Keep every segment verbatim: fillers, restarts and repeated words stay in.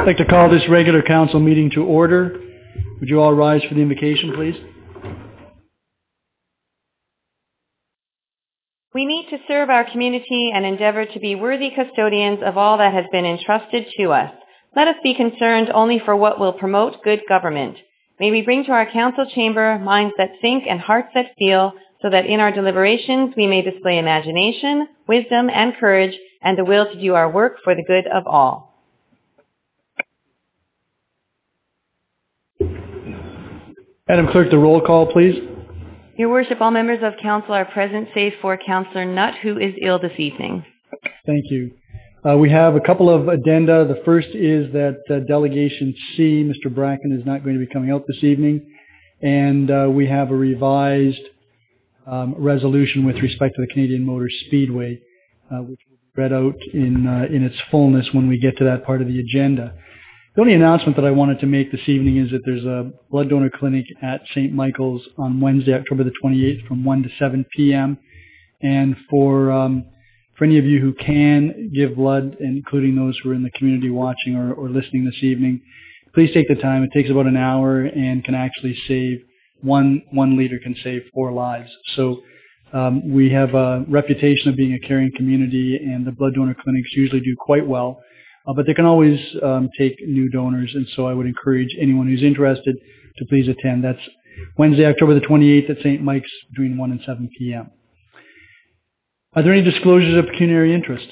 I'd like to call this regular council meeting to order. Would you all rise for the invocation, please? We meet to serve our community and endeavor to be worthy custodians of all that has been entrusted to us. Let us be concerned only for what will promote good government. May we bring to our council chamber minds that think and hearts that feel, so that in our deliberations we may display imagination, wisdom, and courage, and the will to do our work for the good of all. Madam Clerk, the roll call, please. Your Worship, all members of council are present, save for Councillor Nutt, who is ill this evening. Thank you. Uh, we have a couple of addenda. The first is that uh, Delegation C, Mister Bracken, is not going to be coming out this evening. And uh, we have a revised um, resolution with respect to the Canadian Motor Speedway, uh, which will be read out in, uh, in its fullness when we get to that part of the agenda. The only announcement that I wanted to make this evening is that there's a blood donor clinic at Saint Michael's on Wednesday, October the twenty-eighth from one to seven p.m. And for um, for any of you who can give blood, including those who are in the community watching or, or listening this evening, please take the time. It takes about an hour and can actually save one one liter can save four lives. So um, we have a reputation of being a caring community, and the blood donor clinics usually do quite well. Uh, but they can always um, take new donors, and so I would encourage anyone who's interested to please attend. That's Wednesday, October the twenty-eighth at Saint Mike's between one and seven p.m. Are there any disclosures of pecuniary interest?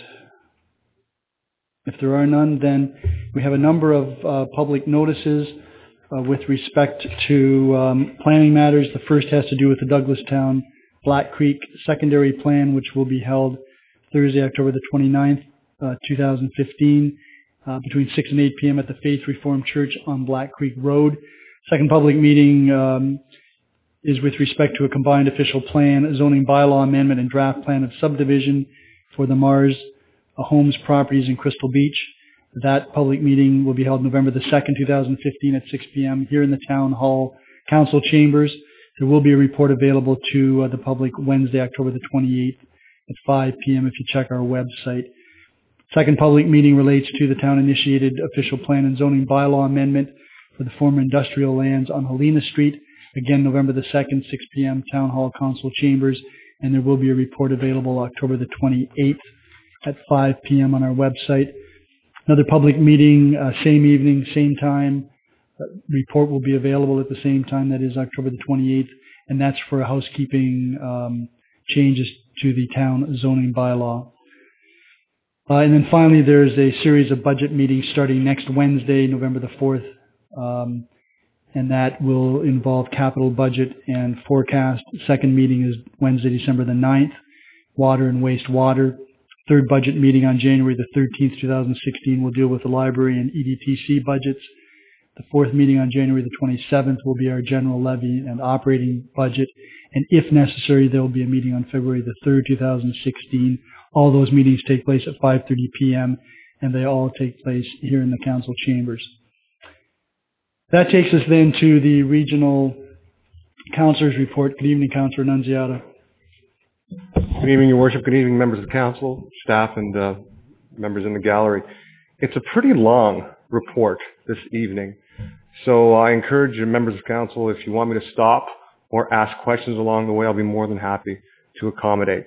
If there are none, then we have a number of uh, public notices uh, with respect to um, planning matters. The first has to do with the Douglastown Black Creek Secondary Plan, which will be held Thursday, October the twenty-ninth. Uh, two thousand fifteen, uh, between six and eight p.m. at the Faith Reformed Church on Black Creek Road. Second public meeting um, is with respect to a combined official plan, a zoning bylaw amendment, and draft plan of subdivision for the Mars uh, Homes properties in Crystal Beach. That public meeting will be held November the second, two thousand fifteen at six p.m. here in the Town Hall Council Chambers. There will be a report available to uh, the public Wednesday, October the twenty-eighth at five p.m. if you check our website. Second public meeting relates to the town-initiated official plan and zoning bylaw amendment for the former industrial lands on Helena Street. Again, November the second, six p.m., Town Hall Council Chambers, and there will be a report available October the twenty-eighth at five p.m. on our website. Another public meeting, uh, same evening, same time. Uh, report will be available at the same time, that is October the twenty-eighth, and that's for housekeeping um, changes to the town zoning bylaw. Uh, and then finally, there's a series of budget meetings starting next Wednesday, November the fourth, um, and that will involve capital budget and forecast. Second meeting is Wednesday, December the ninth, water and wastewater. Third budget meeting on January the thirteenth, two thousand sixteen will deal with the library and E D T C budgets. The fourth meeting on January the twenty-seventh will be our general levy and operating budget. And if necessary, there will be a meeting on February the third, two thousand sixteen. All those meetings take place at five thirty p.m. and they all take place here in the council chambers. That takes us then to the regional councillors report. Good evening, Councillor Nunziata. Good evening, Your Worship. Good evening, members of the council, staff, and uh, members in the gallery. It's a pretty long report this evening, so I encourage you, members of council, if you want me to stop or ask questions along the way, I'll be more than happy to accommodate.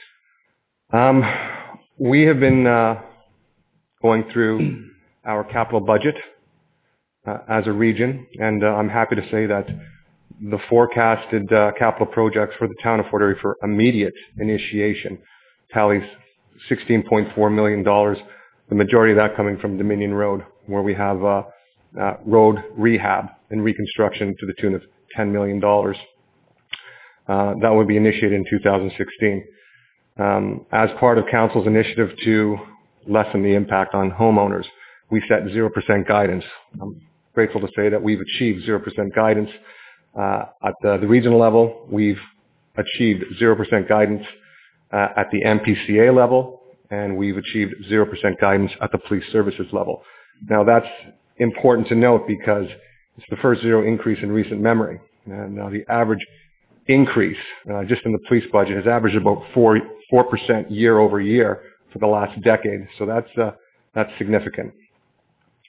Um, we have been uh, going through our capital budget uh, as a region, and uh, I'm happy to say that the forecasted uh, capital projects for the town of Fort Erie for immediate initiation tallies sixteen point four million dollars, the majority of that coming from Dominion Road, where we have uh, uh, road rehab and reconstruction to the tune of ten million dollars. Uh, that would be initiated in two thousand sixteen. Um, as part of Council's initiative to lessen the impact on homeowners, we set zero percent guidance. I'm grateful to say that we've achieved zero percent guidance. Uh, at the, the regional level, we've achieved zero percent guidance uh, at the M P C A level, and we've achieved zero percent guidance at the police services level. Now that's important to note because it's the first zero increase in recent memory. And now the average increase uh, just in the police budget has averaged about four four percent year over year for the last decade. So that's uh, that's significant.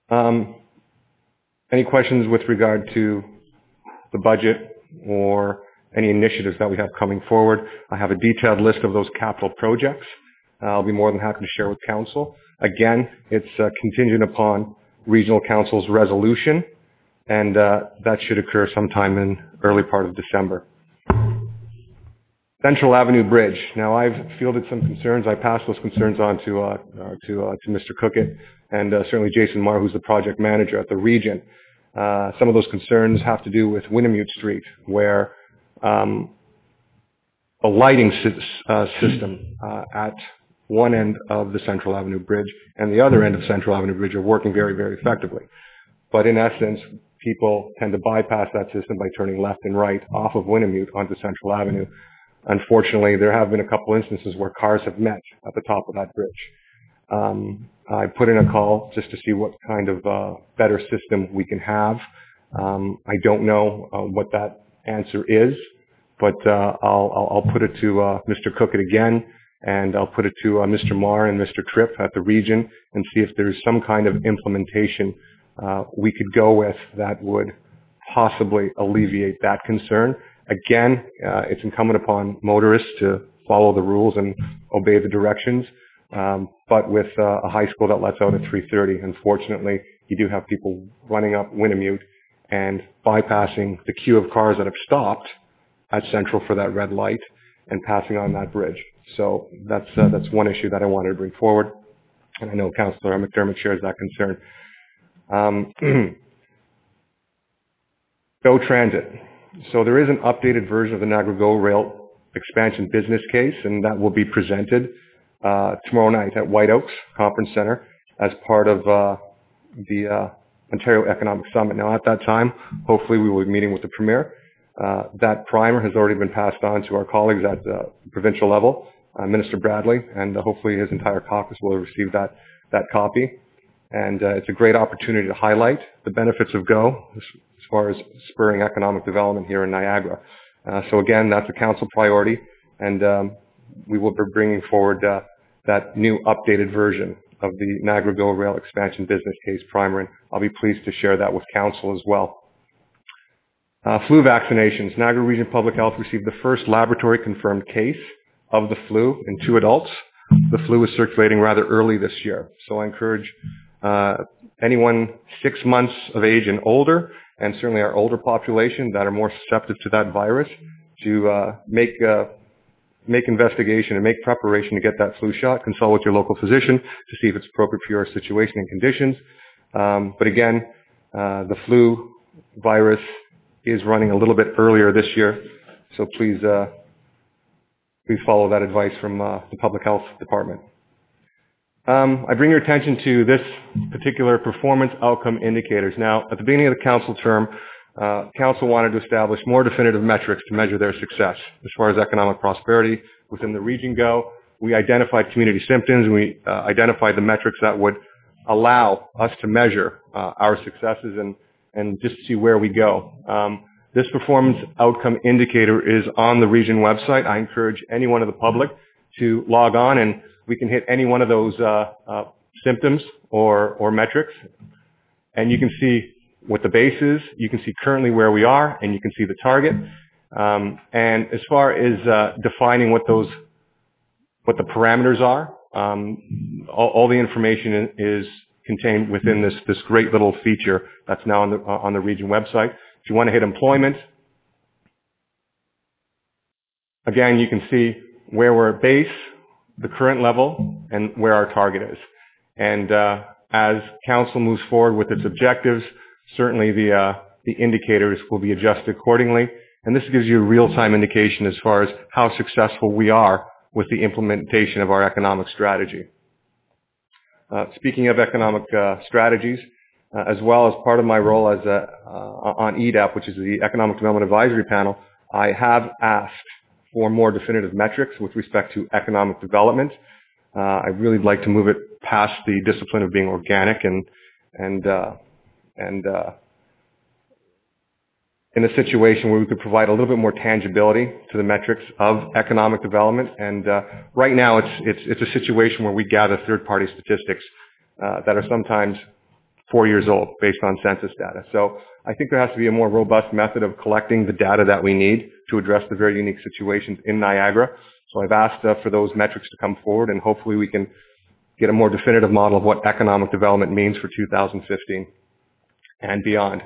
Um, any questions with regard to the budget or any initiatives that we have coming forward? I have a detailed list of those capital projects. Uh, I'll be more than happy to share with council. Again, it's uh, contingent upon regional council's resolution, and uh, that should occur sometime in early part of December. Central Avenue Bridge. Now, I've fielded some concerns. I passed those concerns on to uh, uh, to uh, to Mister Cookett and uh, certainly Jason Marr, who's the project manager at the region. Uh, some of those concerns have to do with Winnemute Street, where um, a lighting sy- uh, system uh, at one end of the Central Avenue Bridge and the other end of Central Avenue Bridge are working very, very effectively. But in essence, people tend to bypass that system by turning left and right off of Winnemute onto Central Avenue. Unfortunately, there have been a couple instances where cars have met at the top of that bridge. Um, I put in a call just to see what kind of uh, better system we can have. Um, I don't know uh, what that answer is, but uh, I'll, I'll, I'll put it to uh, Mister Cookett again, and I'll put it to uh, Mister Marr and Mister Tripp at the region and see if there's some kind of implementation uh, we could go with that would possibly alleviate that concern. Again, uh, it's incumbent upon motorists to follow the rules and obey the directions. Um, but with uh, a high school that lets out at three thirty, unfortunately, you do have people running up Winnemute and bypassing the queue of cars that have stopped at Central for that red light and passing on that bridge. So that's uh, that's one issue that I wanted to bring forward, and I know Councillor McDermott shares that concern. Um, Go Transit. So there is an updated version of the Niagara Go Rail expansion business case, and that will be presented uh, tomorrow night at White Oaks Conference Center as part of uh, the uh, Ontario Economic Summit. Now, at that time, hopefully we will be meeting with the Premier. Uh, that primer has already been passed on to our colleagues at the provincial level, uh, Minister Bradley, and uh, hopefully his entire caucus will receive that, that copy. And uh, it's a great opportunity to highlight the benefits of Go as, as far as spurring economic development here in Niagara. Uh, so again, that's a council priority, and um, we will be bringing forward uh, that new updated version of the Niagara Go Rail expansion business case primer, and I'll be pleased to share that with council as well. Uh, flu vaccinations. Niagara Region Public Health received the first laboratory confirmed case of the flu in two adults. The flu is circulating rather early this year, so I encourage uh, anyone six months of age and older, and certainly our older population that are more susceptible to that virus, to uh, make uh, make investigation and make preparation to get that flu shot. Consult with your local physician to see if it's appropriate for your situation and conditions. Um, but again, uh, the flu virus is running a little bit earlier this year, so please uh, please follow that advice from uh, the Public Health Department. Um, I bring your attention to this particular performance outcome indicators. Now, at the beginning of the council term, uh, council wanted to establish more definitive metrics to measure their success as far as economic prosperity within the region go. We identified community symptoms, and we uh, identified the metrics that would allow us to measure uh, our successes and, and just see where we go. Um, this performance outcome indicator is on the region website. I encourage anyone of the public to log on, and we can hit any one of those uh, uh, symptoms or, or metrics, and you can see what the base is, you can see currently where we are, and you can see the target. Um, and as far as uh, defining what those, what the parameters are, um, all, all the information is contained within this, this great little feature that's now on the, on the region website. If you want to hit employment, again, you can see where we're at base, the current level, and where our target is. And uh, as council moves forward with its objectives, certainly the uh, the indicators will be adjusted accordingly. And this gives you a real-time indication as far as how successful we are with the implementation of our economic strategy. Uh, speaking of economic uh, strategies, uh, as well as part of my role as a, uh, on E D A P, which is the Economic Development Advisory Panel, I have asked for more definitive metrics with respect to economic development. Uh, I really like to move it past the discipline of being organic and and uh, and uh, in a situation where we could provide a little bit more tangibility to the metrics of economic development. And uh, right now, it's it's it's a situation where we gather third-party statistics uh, that are sometimes four years old based on census data. So I think there has to be a more robust method of collecting the data that we need to address the very unique situations in Niagara. So I've asked uh, for those metrics to come forward, and hopefully we can get a more definitive model of what economic development means for two thousand fifteen and beyond.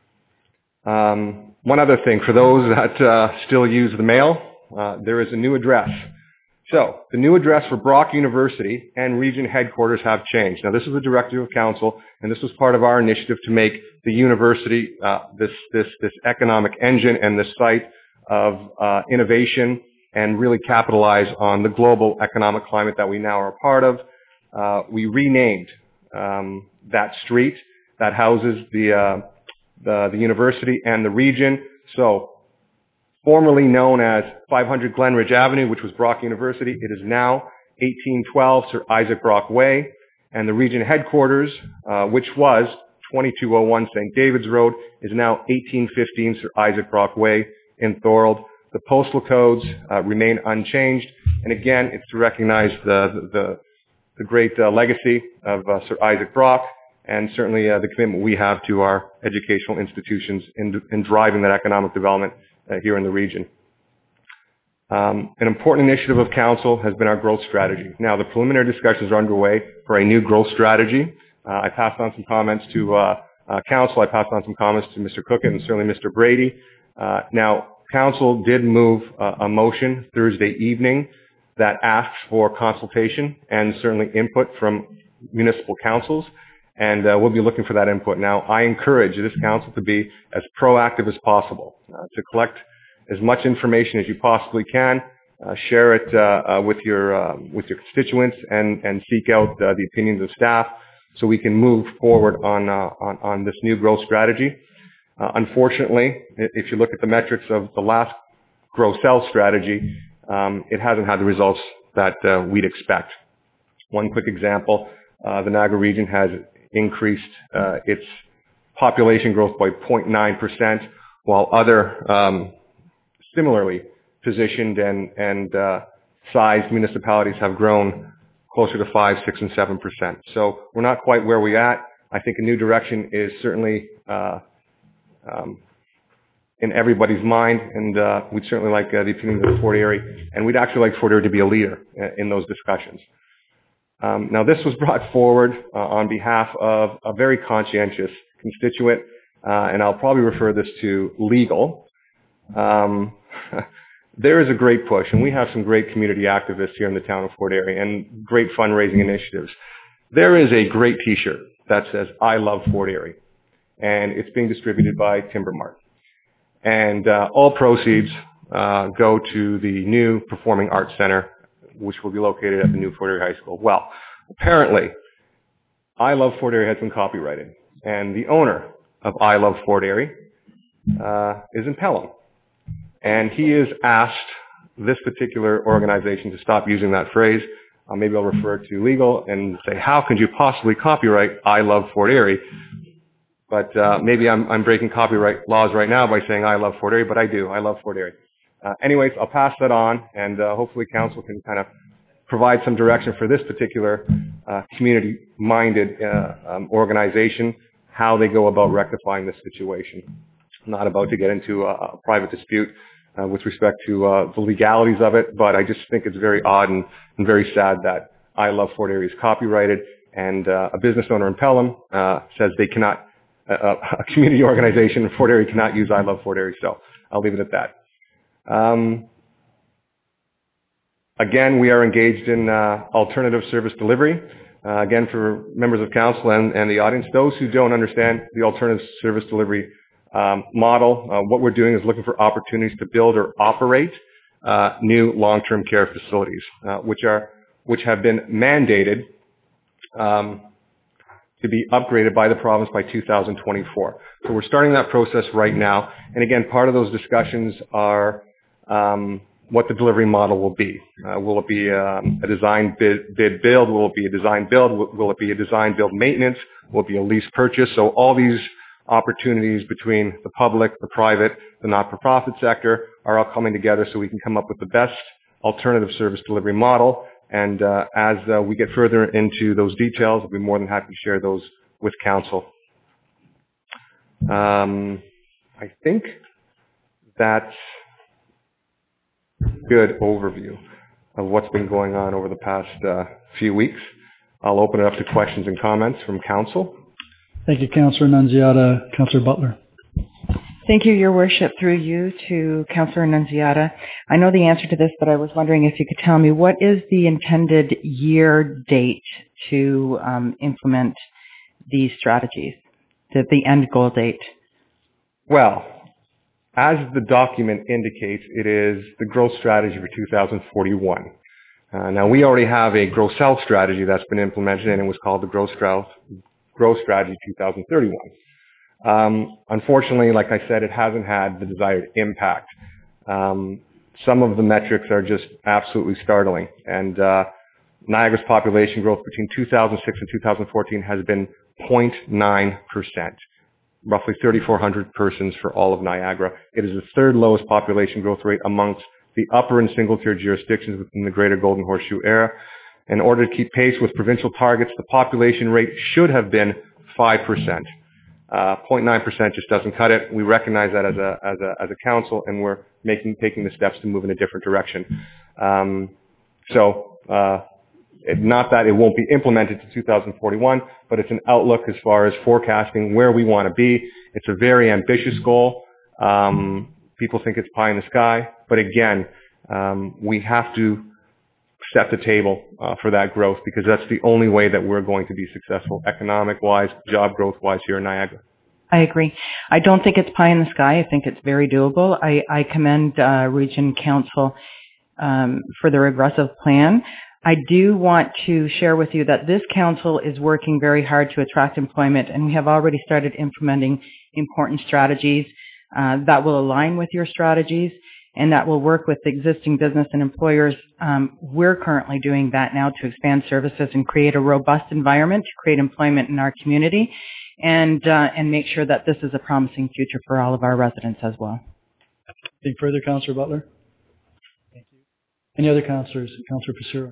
Um, one other thing, for those that uh, still use the mail, uh, there is a new address. So the new address for Brock University and region headquarters have changed. Now, this is the directive of council, and this was part of our initiative to make the university uh, this this this economic engine and this site of uh, innovation and really capitalize on the global economic climate that we now are a part of. Uh, we renamed um, that street that houses the, uh, the the university and the region. So, formerly known as five hundred Glenridge Avenue, which was Brock University, it is now eighteen twelve Sir Isaac Brock Way, and the region headquarters, uh, which was twenty-two oh one Saint David's Road, is now eighteen fifteen Sir Isaac Brock Way in Thorold. The postal codes uh, remain unchanged, and again, it's to recognize the the, the great uh, legacy of uh, Sir Isaac Brock, and certainly uh, the commitment we have to our educational institutions in, in driving that economic development uh, here in the region. Um, an important initiative of council has been our growth strategy. Now, the preliminary discussions are underway for a new growth strategy. Uh, I passed on some comments to uh, uh, council. I passed on some comments to Mister Cookett and certainly Mister Brady. Uh, now, council did move uh, a motion Thursday evening that asks for consultation and certainly input from municipal councils, and uh, we'll be looking for that input. Now, I encourage this council to be as proactive as possible, uh, to collect as much information as you possibly can, uh, share it uh, uh, with your uh, with your constituents, and and seek out uh, the opinions of staff so we can move forward on uh, on, on this new growth strategy. Uh, unfortunately, if you look at the metrics of the last grow sell strategy, um, it hasn't had the results that uh, we'd expect. One quick example, uh, the Niagara region has increased uh, its population growth by zero point nine percent, while other um, similarly positioned and, and uh, sized municipalities have grown closer to five, six, and seven percent. So we're not quite where we're at. I think a new direction is certainly uh, um, in everybody's mind, and uh, we'd certainly like uh, the opinion of the Fort Erie, and we'd actually like Fort Erie to be a leader in those discussions. Um, now, this was brought forward uh, on behalf of a very conscientious constituent, uh, and I'll probably refer this to legal. Um, there is a great push, and we have some great community activists here in the town of Fort Erie and great fundraising initiatives. There is a great T-shirt that says, "I love Fort Erie," and it's being distributed by Timber Mart. And uh, all proceeds uh, go to the new Performing Arts Center, which will be located at the new Fort Erie High School. Well, apparently, I Love Fort Erie has been copyrighted, and the owner of I Love Fort Erie uh, is in Pelham. And he has asked this particular organization to stop using that phrase. Uh, maybe I'll refer to legal and say, how could you possibly copyright I Love Fort Erie? But uh, maybe I'm, I'm breaking copyright laws right now by saying I love Fort Erie, but I do. I love Fort Erie. Uh, anyways, I'll pass that on, and uh, hopefully council can kind of provide some direction for this particular uh, community-minded uh, um, organization, how they go about rectifying this situation. I'm not about to get into a, a private dispute uh, with respect to uh, the legalities of it, but I just think it's very odd and, and very sad that I Love Fort Erie is copyrighted, and uh, a business owner in Pelham uh, says they cannot, uh, a community organization in Fort Erie cannot use I Love Fort Erie, so I'll leave it at that. Um, again, we are engaged in uh, alternative service delivery. Uh, again, for members of council and, and the audience, those who don't understand the alternative service delivery um, model, uh, what we're doing is looking for opportunities to build or operate uh, new long-term care facilities, uh, which are which have been mandated um, to be upgraded by the province by two thousand twenty-four. So we're starting that process right now. And again, part of those discussions are um, what the delivery model will be. Uh, will it be um, a design bid, bid build? Will it be a design build? Will, will it be a design build maintenance? Will it be a lease purchase? So all these opportunities between the public, the private, the not-for-profit sector are all coming together so we can come up with the best alternative service delivery model. And uh, as uh, we get further into those details, I'll be more than happy to share those with council. Um, I think that's a good overview of what's been going on over the past uh, few weeks. I'll open it up to questions and comments from council. Thank you, Councillor Nunziata. Councillor Butler. Thank you, Your Worship, through you to Councillor Nunziata. I know the answer to this, but I was wondering if you could tell me what is the intended year date to um, implement these strategies, the, the end goal date? Well, as the document indicates, it is the growth strategy for two thousand forty-one. Uh, now, we already have a growth south strategy that's been implemented, and it was called the growth south growth strategy two thousand thirty-one. Um, unfortunately, like I said, it hasn't had the desired impact. Um, some of the metrics are just absolutely startling. And uh, Niagara's population growth between two thousand six and two thousand fourteen has been zero point nine percent, roughly three thousand four hundred persons for all of Niagara. It is the third lowest population growth rate amongst the upper and single-tier jurisdictions within the Greater Golden Horseshoe area. In order to keep pace with provincial targets, the population rate should have been five percent. Uh, zero point nine percent just doesn't cut it. We recognize that as a as a as a council, and we're making taking the steps to move in a different direction. Um, so, uh, it, not that it won't be implemented to two thousand forty-one, but it's an outlook as far as forecasting where we want to be. It's a very ambitious goal. Um, people think it's pie in the sky, but again, um, we have to set the table uh, for that growth, because that's the only way that we're going to be successful economic-wise, job growth-wise here in Niagara. I agree. I don't think it's pie in the sky. I think it's very doable. I, I commend uh, Region Council um, for their aggressive plan. I do want to share with you that this council is working very hard to attract employment, and we have already started implementing important strategies uh, that will align with your strategies, and that will work with existing business and employers. Um, we're currently doing that now to expand services and create a robust environment to create employment in our community, and uh, and make sure that this is a promising future for all of our residents as well. Anything further, Councillor Butler? Thank you. Any other councillors? Councillor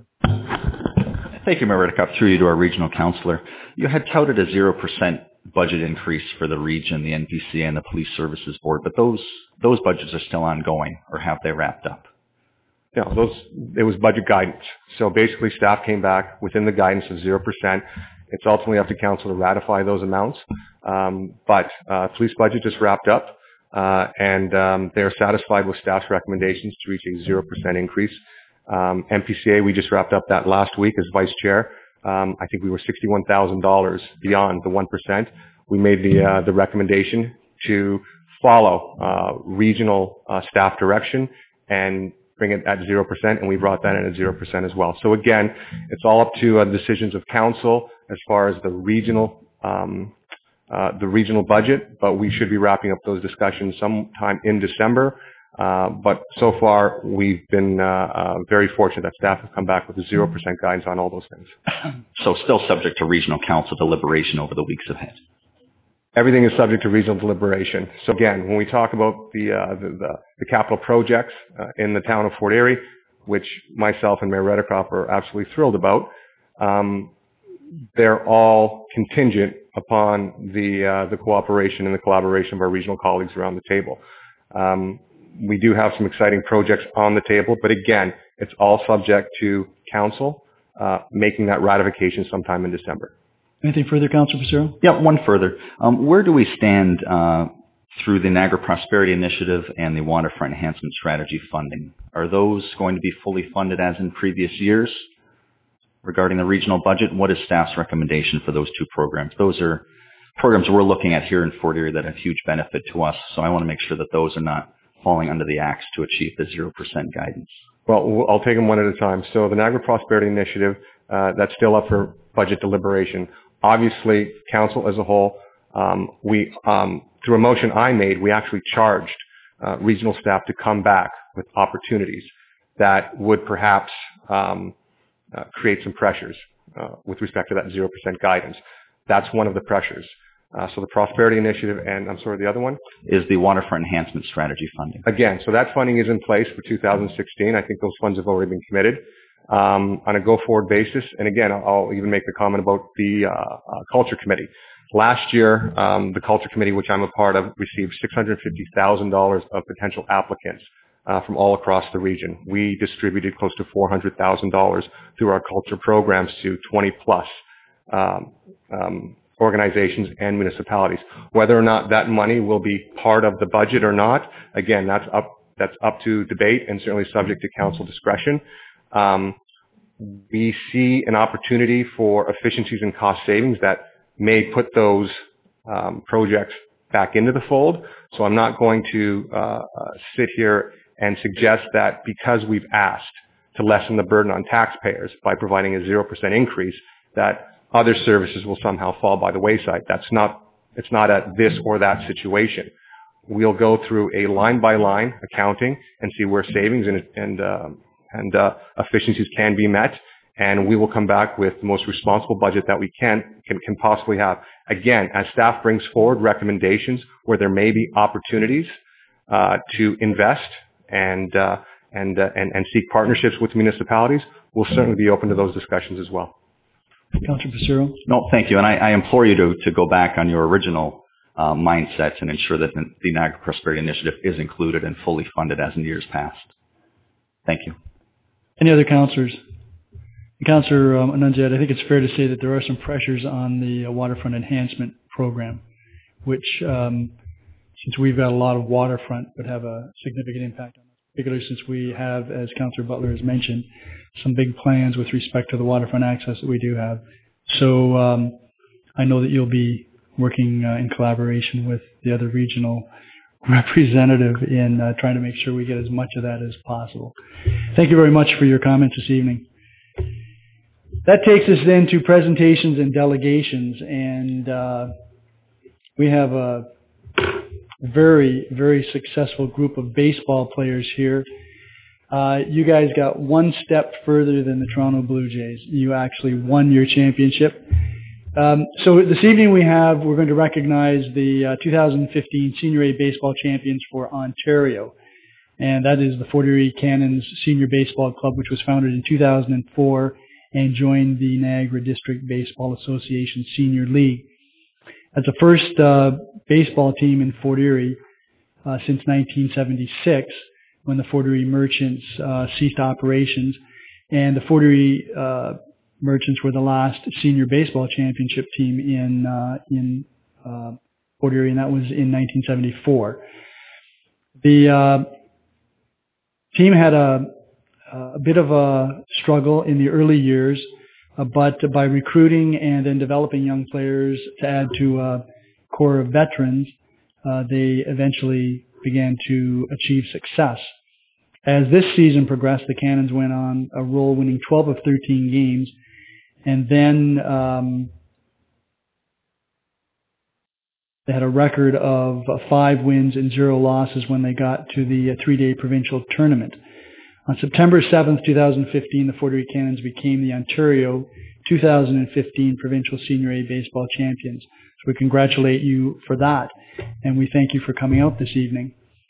Passura. Thank you, Mayor Redekop. Through you to our regional councillor. You had touted a zero percent budget increase for the region, the N P C A and the Police Services Board, but those those budgets are still ongoing, or have they wrapped up? Yeah, those, it was budget guidance. So basically staff came back within the guidance of zero percent. It's ultimately up to council to ratify those amounts. Um, but uh, police budget just wrapped up, uh, and um, they're satisfied with staff's recommendations to reach a zero percent increase. Um, N P C A, we just wrapped up that last week as vice chair. Um, I think we were sixty-one thousand dollars beyond the one percent. We made the uh, the recommendation to follow uh, regional uh, staff direction and bring it at zero percent, and we brought that in at zero percent as well. So again, it's all up to uh, decisions of council as far as the regional um, uh, the regional budget, but we should be wrapping up those discussions sometime in December. Uh, but so far, we've been uh, uh, very fortunate that staff have come back with a zero percent guidance on all those things. So still subject to regional council deliberation over the weeks ahead? Everything is subject to regional deliberation. So again, when we talk about the uh, the, the, the capital projects uh, in the town of Fort Erie, which myself and Mayor Redekop are absolutely thrilled about, um, they're all contingent upon the uh, the cooperation and the collaboration of our regional colleagues around the table. Um, we do have some exciting projects on the table, but again, it's all subject to council uh, making that ratification sometime in December. Anything further, Councillor Passura? Yeah, one further. Um, where do we stand uh, through the Niagara Prosperity Initiative and the Waterfront Enhancement Strategy funding? Are those going to be fully funded as in previous years? Regarding the regional budget, what is staff's recommendation for those two programs? Those are programs we're looking at here in Fort Erie that have huge benefit to us, so I want to make sure that those are not falling under the axe to achieve the zero percent guidance. Well, I'll take them one at a time. So the Niagara Prosperity Initiative, uh, that's still up for budget deliberation. Obviously, council as a whole, um, we, um, through a motion I made, we actually charged uh, regional staff to come back with opportunities that would perhaps um, uh, create some pressures uh, with respect to that zero percent guidance. That's one of the pressures. Uh, so the Prosperity Initiative and, I'm sorry, the other one? Is the Waterfront Enhancement Strategy funding. Again, so that funding is in place for two thousand sixteen. I think those funds have already been committed um, on a go-forward basis. And again, I'll, I'll even make the comment about the uh, uh, Culture Committee. Last year, um, the Culture Committee, which I'm a part of, received six hundred fifty thousand dollars of potential applicants uh, from all across the region. We distributed close to four hundred thousand dollars through our culture programs to twenty plus um, um, organizations and municipalities. Whether or not that money will be part of the budget or not, again, that's up that's up to debate and certainly subject to council discretion. Um, we see an opportunity for efficiencies and cost savings that may put those um, projects back into the fold. So I'm not going to uh, uh, sit here and suggest that because we've asked to lessen the burden on taxpayers by providing a zero percent increase, that other services will somehow fall by the wayside. That's not, it's not a this or that situation. We'll go through a line-by-line accounting and see where savings and, and, uh, and uh, efficiencies can be met. And we will come back with the most responsible budget that we can, can, can possibly have. Again, as staff brings forward recommendations where there may be opportunities uh, to invest and, uh, and, uh, and, and seek partnerships with municipalities, we'll certainly be open to those discussions as well. Councillor Passero? No, thank you. And I, I implore you to, to go back on your original uh, mindsets and ensure that the, the Niagara Prosperity Initiative is included and fully funded as in years past. Thank you. Any other councillors? Councillor um, Annunziata, I think it's fair to say that there are some pressures on the uh, waterfront enhancement program, which, um, since we've got a lot of waterfront, would have a significant impact on us, particularly since we have, as Councillor Butler has mentioned, some big plans with respect to the waterfront access that we do have. So um, I know that you'll be working uh, in collaboration with the other regional representative in uh, trying to make sure we get as much of that as possible. Thank you very much for your comments this evening. That takes us then to presentations and delegations, and uh, we have a very, very successful group of baseball players here. Uh, you guys got one step further than the Toronto Blue Jays. You actually won your championship. Um, so this evening we have, we're going to recognize the uh, two thousand fifteen Senior A Baseball Champions for Ontario. And that is the Fort Erie Cannons Senior Baseball Club, which was founded in two thousand four and joined the Niagara District Baseball Association Senior League. As the first uh, baseball team in Fort Erie uh, since nineteen seventy-six, when the Fort Erie Merchants uh, ceased operations, and the Fort Erie uh, Merchants were the last senior baseball championship team in uh, in uh, Fort Erie, and that was in nineteen seventy-four. The uh, team had a, a bit of a struggle in the early years, uh, but by recruiting and then developing young players to add to a core of veterans, uh, they eventually began to achieve success. As this season progressed, the Cannons went on a roll, winning twelve of thirteen games, and then um, they had a record of uh, five wins and zero losses when they got to the uh, three-day provincial tournament. On September seventh, twenty fifteen, the Fort Erie Cannons became the Ontario two thousand fifteen Provincial Senior A Baseball Champions. So we congratulate you for that, and we thank you for coming out this evening.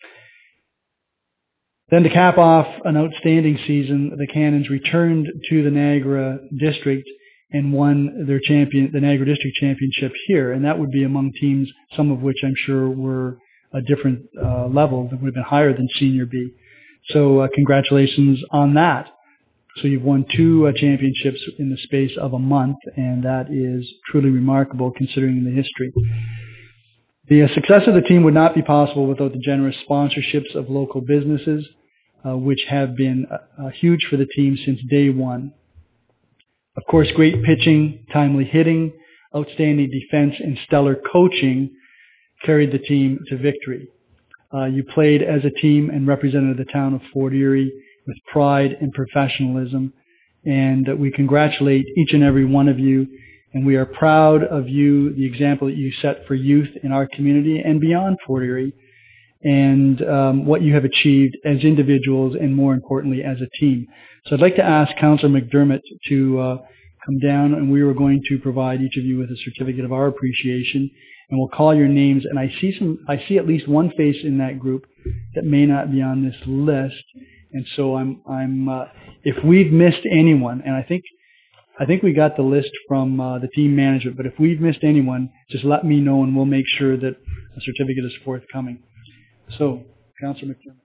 Then to cap off an outstanding season, the Cannons returned to the Niagara District and won their champion, the Niagara District Championship here, and that would be among teams, some of which I'm sure were a different uh, level, that would have been higher than Senior B. So uh, congratulations on that. So you've won two uh, championships in the space of a month, and that is truly remarkable considering the history. The uh, success of the team would not be possible without the generous sponsorships of local businesses, uh, which have been uh, huge for the team since day one. Of course, great pitching, timely hitting, outstanding defense, and stellar coaching carried the team to victory. Uh, you played as a team and represented the town of Fort Erie with pride and professionalism, and uh, we congratulate each and every one of you, and we are proud of you, the example that you set for youth in our community and beyond Fort Erie, and um, what you have achieved as individuals and more importantly as a team. So I'd like to ask Councillor McDermott to uh, come down, and we are going to provide each of you with a certificate of our appreciation, and we'll call your names. And I see some, I see at least one face in that group that may not be on this list, and so I'm, I'm, uh, if we've missed anyone, and I think I think we got the list from uh, the team management, but if we've missed anyone, just let me know and we'll make sure that a certificate is forthcoming. So, Councillor McDermott.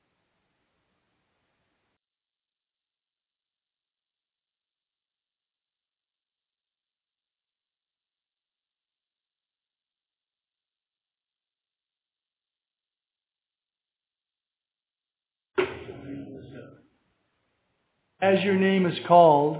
As your name is called,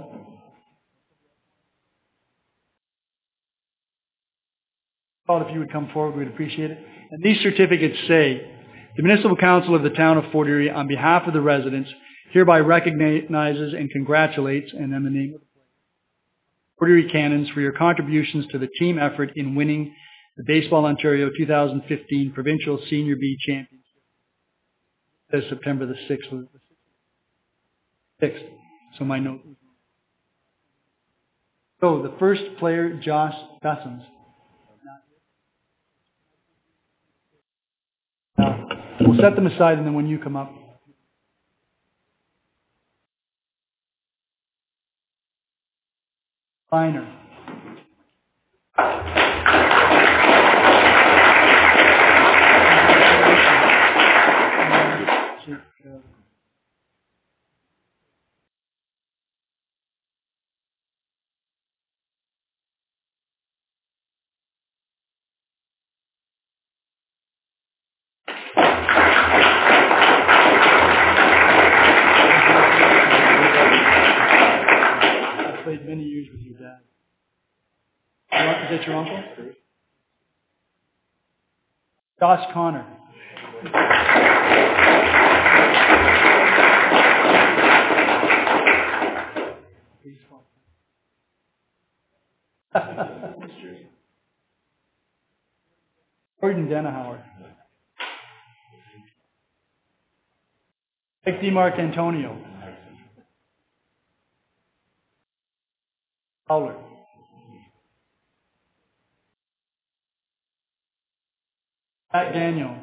if you would come forward, we'd appreciate it. And these certificates say, the Municipal Council of the Town of Fort Erie, on behalf of the residents, hereby recognizes and congratulates, and then the name of the Fort Erie Cannons for your contributions to the team effort in winning the Baseball Ontario two thousand fifteen Provincial Senior B Championship. It says September the sixth. sixth. So my note. So the first player, Josh Bessons. Uh, we'll set them aside, and then when you come up. Finer. Played many years with your dad. Is that your uncle? Josh Connor. Gordon Denahauer. Mike DeMarc Antonio. Fowler. Pat Daniel.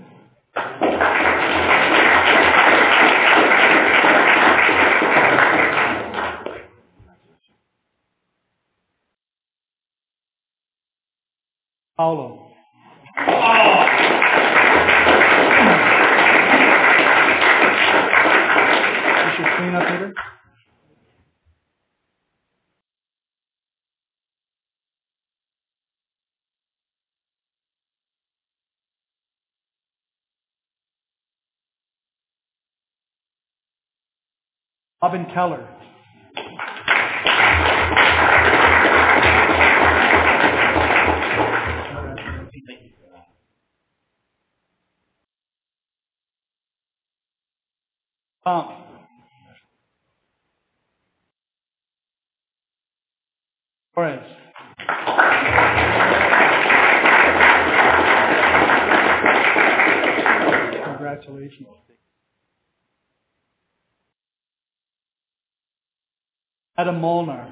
Paulo. You should clean up here. Robin Keller. Tom. Torres. Congratulations. Adam Molnar.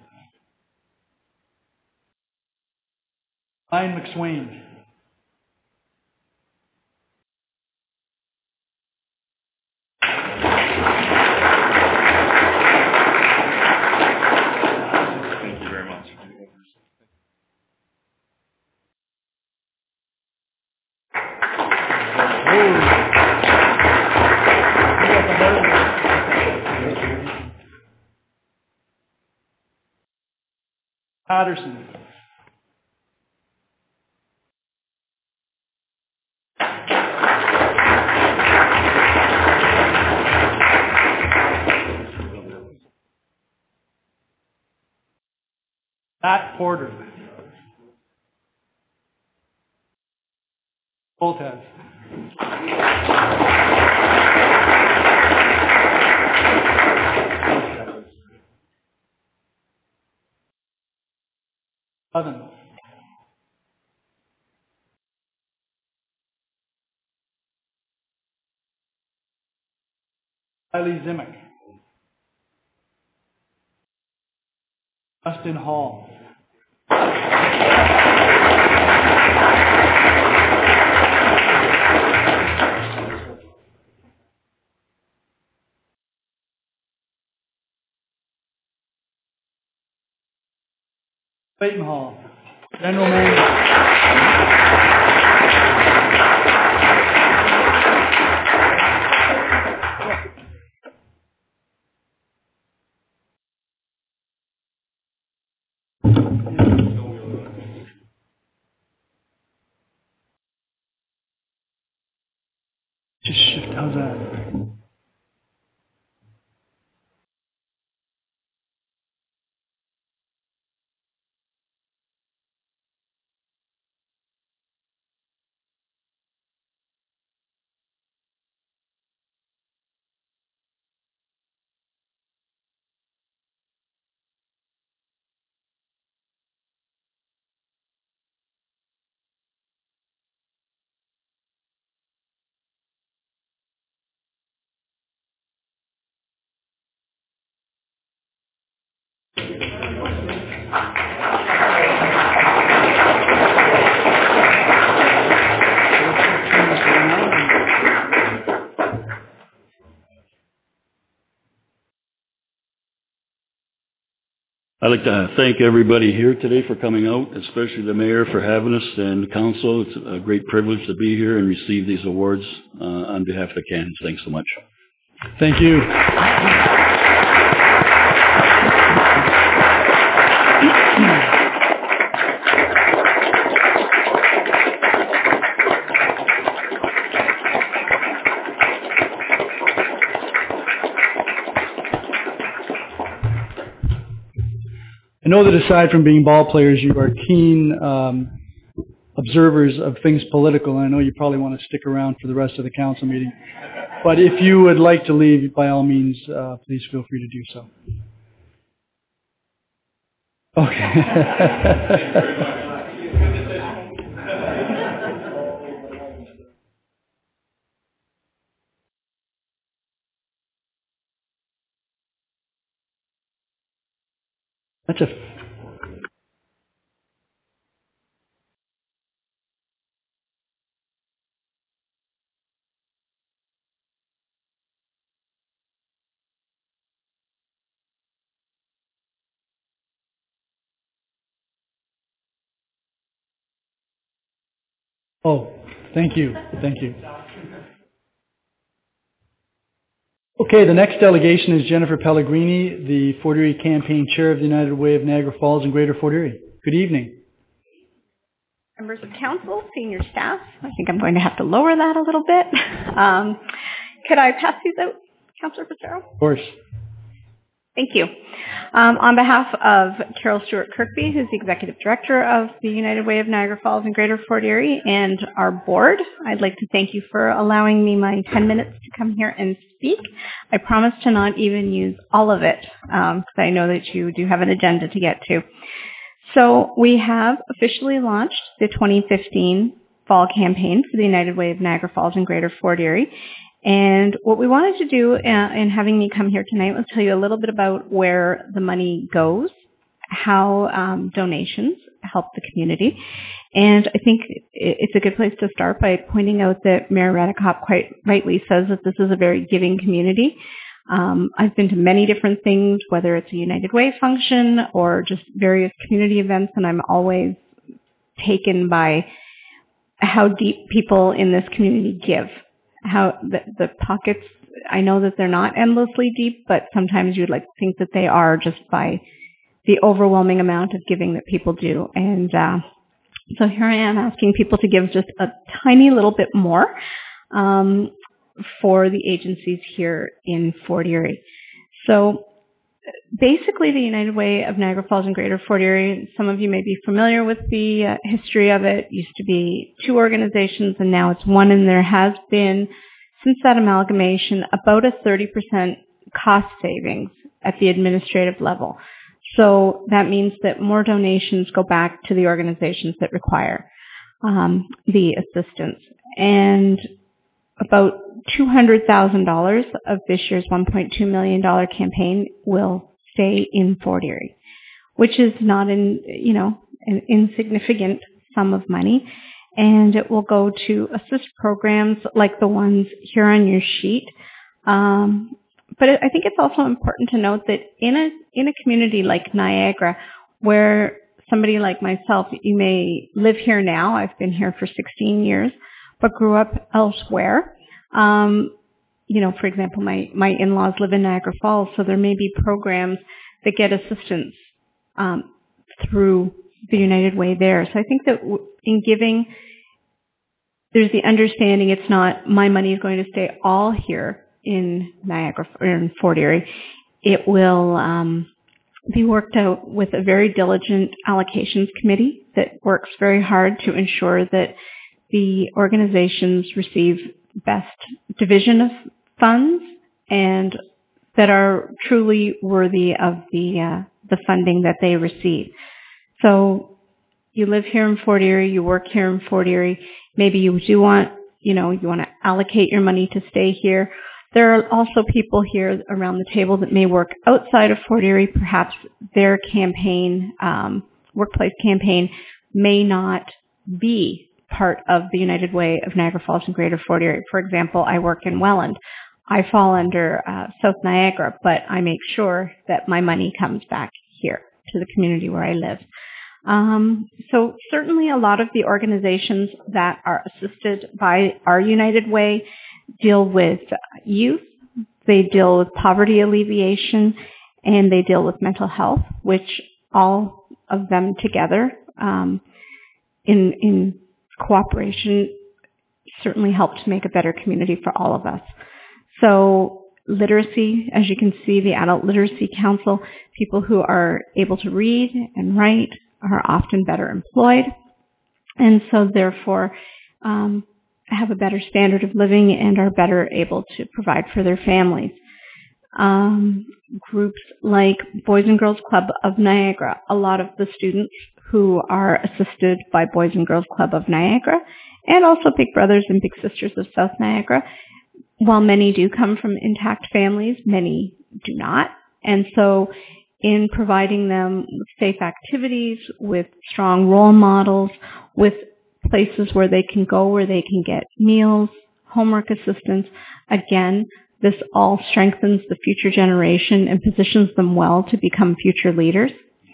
Ryan McSwain. Thank you very much. Patterson. Matt Porter. Voltez. Seven. Riley Zimick. Justin Hall. Clayton Hall, General Manager. Just shift, how's that? I'd like to thank everybody here today for coming out, especially the mayor for having us and the council. It's a great privilege to be here and receive these awards uh, on behalf of the Cannons. Thanks so much. Thank you. I know that aside from being ball players, you are keen um, observers of things political, and I know you probably want to stick around for the rest of the council meeting. But if you would like to leave, by all means, uh, please feel free to do so. Okay. That's a Oh, thank you. Thank you. Okay, the next delegation is Jennifer Pellegrini, the Fort Erie Campaign Chair of the United Way of Niagara Falls and Greater Fort Erie. Good evening. Members of council, senior staff, I think I'm going to have to lower that a little bit. Um, could I pass these out, Councillor Fitzgerald? Of course. Thank you. Um, on behalf of Carol Stewart Kirkby, who's the Executive Director of the United Way of Niagara Falls and Greater Fort Erie, and our board, I'd like to thank you for allowing me my ten minutes to come here and speak. I promise to not even use all of it, because um, I know that you do have an agenda to get to. So we have officially launched the twenty fifteen fall campaign for the United Way of Niagara Falls and Greater Fort Erie. And what we wanted to do uh, in having me come here tonight was tell you a little bit about where the money goes, how um, donations help the community. And I think it's a good place to start by pointing out that Mayor Radekop quite rightly says that this is a very giving community. Um, I've been to many different things, whether it's a United Way function or just various community events, and I'm always taken by how deep people in this community give. How the, the pockets, I know that they're not endlessly deep, but sometimes you'd like to think that they are just by the overwhelming amount of giving that people do. And uh, so here I am asking people to give just a tiny little bit more um, for the agencies here in Fort Erie. So basically the United Way of Niagara Falls and Greater Fort Erie, some of you may be familiar with the uh, history of it. It used to be two organizations and now it's one, and there has been, since that amalgamation, about a thirty percent cost savings at the administrative level. So that means that more donations go back to the organizations that require um, the assistance. And about two hundred thousand dollars of this year's one point two million dollars campaign will stay in Fort Erie, which is not an, you know, an insignificant sum of money. And it will go to assist programs like the ones here on your sheet. Um, but I think it's also important to note that in a in a community like Niagara, where somebody like myself, you may live here now. I've been here for sixteen years, but grew up elsewhere. Um, you know, for example, my, my in-laws live in Niagara Falls, so there may be programs that get assistance um, through the United Way there. So I think that in giving, there's the understanding it's not my money is going to stay all here in Niagara or in Fort Erie. It will um, be worked out with a very diligent allocations committee that works very hard to ensure that the organizations receive best division of funds and that are truly worthy of the uh, the funding that they receive. So you live here in Fort Erie, you work here in Fort Erie. Maybe you do want, you know, you want to allocate your money to stay here. There are also people here around the table that may work outside of Fort Erie. Perhaps their campaign, um, workplace campaign, may not be part of the United Way of Niagara Falls and Greater Fort Erie. For example, I work in Welland. I fall under uh, South Niagara, but I make sure that my money comes back here to the community where I live. Um, so certainly a lot of the organizations that are assisted by our United Way deal with youth, they deal with poverty alleviation, and they deal with mental health, which all of them together um, in, in cooperation certainly help to make a better community for all of us. So literacy, as you can see, the Adult Literacy Council, people who are able to read and write are often better employed, and so therefore um, have a better standard of living and are better able to provide for their families. Um, groups like Boys and Girls Club of Niagara, a lot of the students who are assisted by Boys and Girls Club of Niagara, and also Big Brothers and Big Sisters of South Niagara, while many do come from intact families, many do not. And so in providing them with safe activities, with strong role models, with places where they can go, where they can get meals, homework assistance, again, this all strengthens the future generation and positions them well to become future leaders.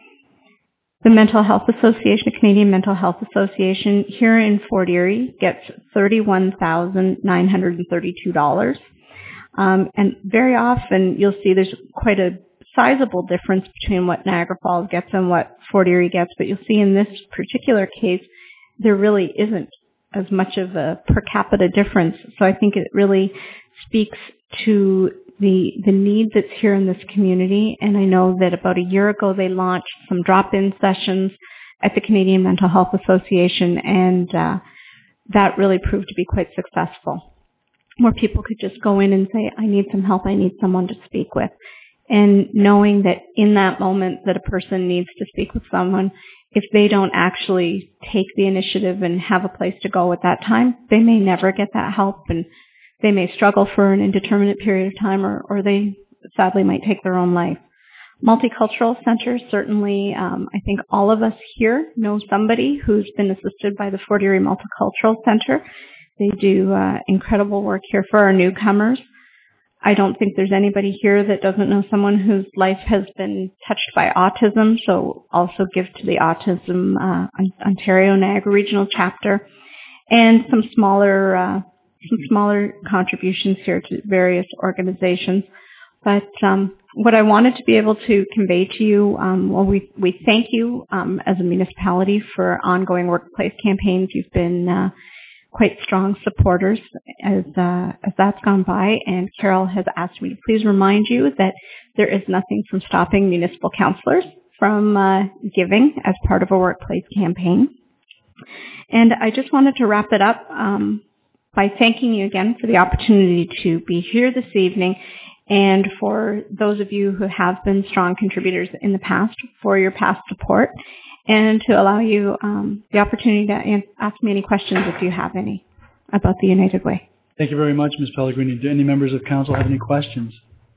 The Mental Health Association, the Canadian Mental Health Association here in Fort Erie gets thirty-one thousand nine hundred thirty-two dollars. Um, and very often you'll see there's quite a sizable difference between what Niagara Falls gets and what Fort Erie gets, but you'll see in this particular case there really isn't as much of a per capita difference. So I think it really speaks to the the need that's here in this community. And I know that about a year ago they launched some drop-in sessions at the Canadian Mental Health Association, and uh, that really proved to be quite successful, where people could just go in and say, I need some help, I need someone to speak with. And knowing that in that moment that a person needs to speak with someone, if they don't actually take the initiative and have a place to go at that time, they may never get that help, and they may struggle for an indeterminate period of time, or, or they sadly might take their own life. Multicultural centers, certainly, um, I think all of us here know somebody who's been assisted by the Fort Erie Multicultural Center. They do uh, incredible work here for our newcomers. I don't think there's anybody here that doesn't know someone whose life has been touched by autism, so also give to the Autism uh, Ontario Niagara Regional Chapter, and some smaller uh, some smaller contributions here to various organizations. But um, what I wanted to be able to convey to you, um, well, we, we thank you um, as a municipality for ongoing workplace campaigns. You've been uh, quite strong supporters as uh, as that's gone by, and Carol has asked me to please remind you that there is nothing from stopping municipal councillors from uh, giving as part of a workplace campaign. And I just wanted to wrap it up um, by thanking you again for the opportunity to be here this evening, and for those of you who have been strong contributors in the past for your past support, and to allow you um, the opportunity to an- ask me any questions if you have any about the United Way. Thank you very much, Miz Pellegrini. Do any members of council have any questions?